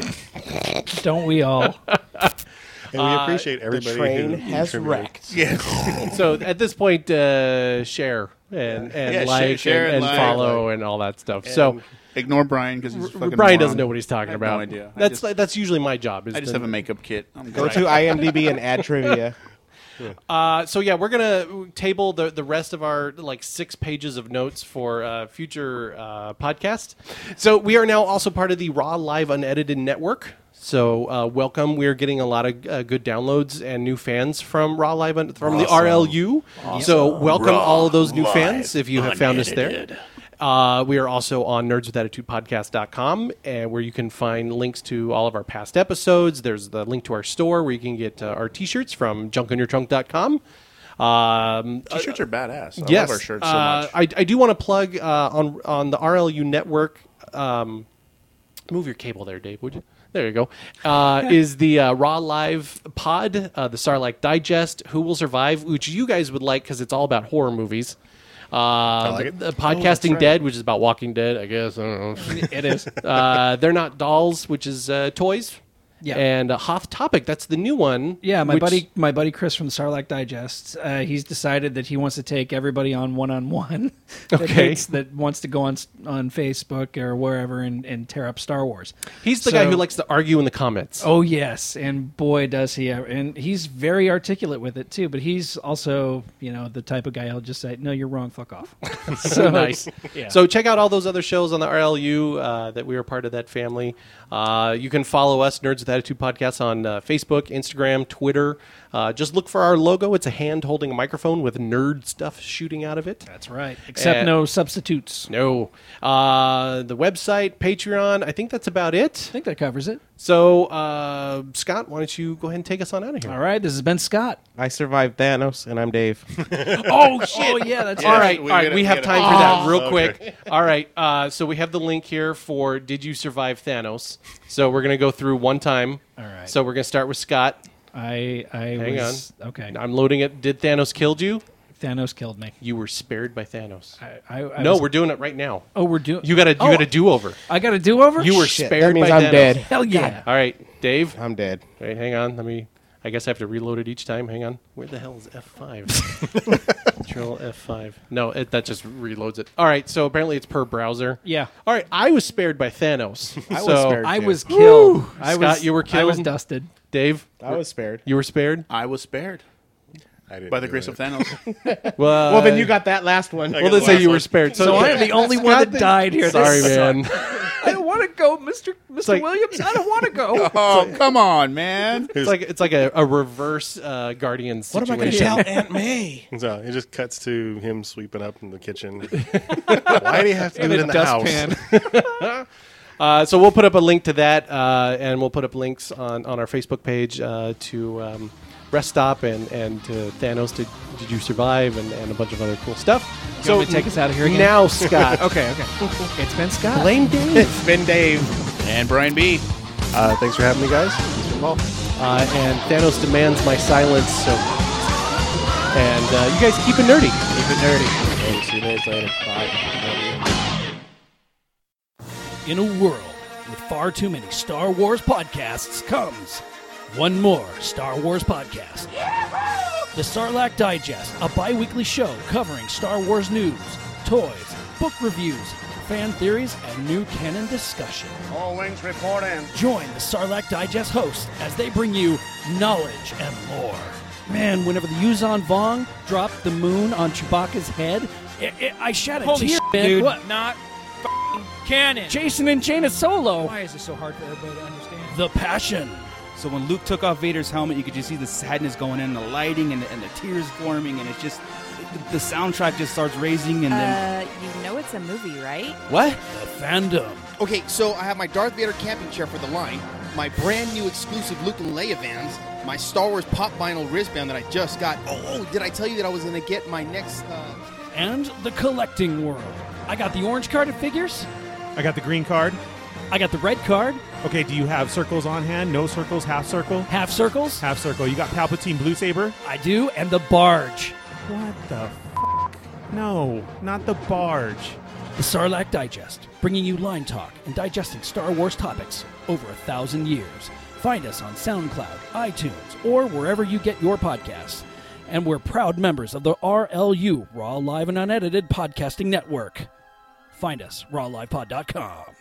Don't we all? And we appreciate The everybody train who has contributed. wrecked. Yeah. So at this point, share and Yeah, like share and and like. follow and all that stuff. So Ignore Brian because he's a fucking Brian moron. doesn't know what he's talking I have about. no idea. That's usually my job. I just have a makeup kit. I'm Go great. to IMDb and add trivia. So yeah, we're gonna table the rest of our 6 pages of notes for future podcast. So we are now also part of the Raw Live Unedited Network. So welcome. We are getting a lot of good downloads and new fans from Raw Live from the RLU. So welcome all of those new fans if you have found us there. We are also on nerdswithattitudepodcast.com, where you can find links to all of our past episodes. There's the link to our store where you can get our t-shirts from junkonyourtrunk.com. T-shirts are badass. I Yes. love our shirts so much. I do want to plug on the RLU network. Move your cable there, Dave, would you? There you go. Is the Raw Live Pod, the Sarlacc Digest, Who Will Survive, which you guys would like because it's all about horror movies. like it. The Podcasting Dead, which is about Walking Dead, I guess. I don't know. It is. They're Not Dolls, which is toys. Yeah. And Hoth Topic, that's the new one. Yeah, my which- buddy Chris from the Sarlacc Digest, he's decided that he wants to take everybody on one-on-one Okay. that wants to go on Facebook or wherever and tear up Star Wars. He's the guy So- who likes to argue in the comments. Oh yes, and boy does he ever, and he's very articulate with it too. But he's also, the type of guy who'll just say, "No, you're wrong. Fuck off." So Nice. Yeah. So check out all those other shows on the RLU that we are part of that family. You can follow us, Nerds with Attitude Podcast, on Facebook, Instagram, Twitter. Just look for our logo. It's a hand holding a microphone with nerd stuff shooting out of it. That's right. Except no substitutes. No. The website, Patreon, I think that's about I it. think that covers it. So, Scott, why don't you go ahead and take us on out of here? All right. This has been Scott. I survived Thanos, and I'm Dave. Oh, shit. Oh yeah, that's All right. right, we have gotta- time for that real okay. quick. All right, so we have the link here for Did You Survive Thanos? So we're going to go through one time. All right. So we're going to start with Scott. I Hang was, on. Okay. I'm loading it. Did Thanos kill you? Thanos killed me. You were spared by Thanos. I No, was- we're doing it right now. Oh, we're doing. You got a do-over. I got a do-over. You were Shit, spared that means by I'm Thanos. dead. Hell yeah. All right, Dave. I'm dead. Wait, hang on. I guess I have to reload it each time. Hang on. Where the hell is F5? Control F5. No, that just reloads it. All right, so apparently it's per browser. Yeah. All right, I was spared by Thanos. I was So, spared. I too. was killed. Scott, you were I was killed? dusted. Dave, I was spared. you were spared? I was spared I didn't by the do grace it. of Thanos. Well, Then you got that last one. Well, let's say you were spared. So I am the only one that died here. Sorry, This man. I don't want to go, Mr. like- Williams. I don't want to go. Oh, come on, man. It's like a reverse Guardians What am I situation. going to tell Aunt May? So it just cuts to him sweeping up in the kitchen. Why do you have to do it in the house? So we'll put up a link to that, and we'll put up links on our Facebook page to Rest Stop and to Thanos to Did You Survive and a bunch of other cool stuff. You want me to take us out of here again? Now, Scott. Okay. It's been Scott. Blame Dave. It's been Dave. And Brian B. Thanks for having me, guys. It's been Paul. And Thanos demands my silence. So, and you guys keep it nerdy. Keep it nerdy. Hey, see you guys later. Bye. In a world with far too many Star Wars podcasts comes one more Star Wars podcast. The Sarlacc Digest, a bi-weekly show covering Star Wars news, toys, book reviews, fan theories, and new canon discussion. All wings report in. Join the Sarlacc Digest hosts as they bring you knowledge and lore. Man, whenever the Yuzan Vong dropped the moon on Chewbacca's head, I shed a Holy tear. shit, dude. What? Not f***ing canon. Jason and Jaina Solo. Why is this so hard for everybody to understand? The Passion. So when Luke took off Vader's helmet, you could just see the sadness going in, the lighting, and the tears forming, and it's just the soundtrack just starts raising, and then You know it's a movie, right? what? The Fandom. Okay, so I have my Darth Vader camping chair for the line, my brand new exclusive Luke and Leia Vans, my Star Wars pop vinyl wristband that I just got. Oh, did I tell you that I was going to get my next... And the collecting world. I got the orange carded figures. I got the green card. I got the red card. Okay, do you have circles on hand? No circles, half circle? Half circles. Half circle. You got Palpatine Blue Saber? I do. And the barge. What the f***? No, not the barge. The Sarlacc Digest, bringing you line talk and digesting Star Wars topics over 1,000 years. Find us on SoundCloud, iTunes, or wherever you get your podcasts. And we're proud members of the RLU, Raw Live and Unedited Podcasting Network. Find us, rawlivepod.com.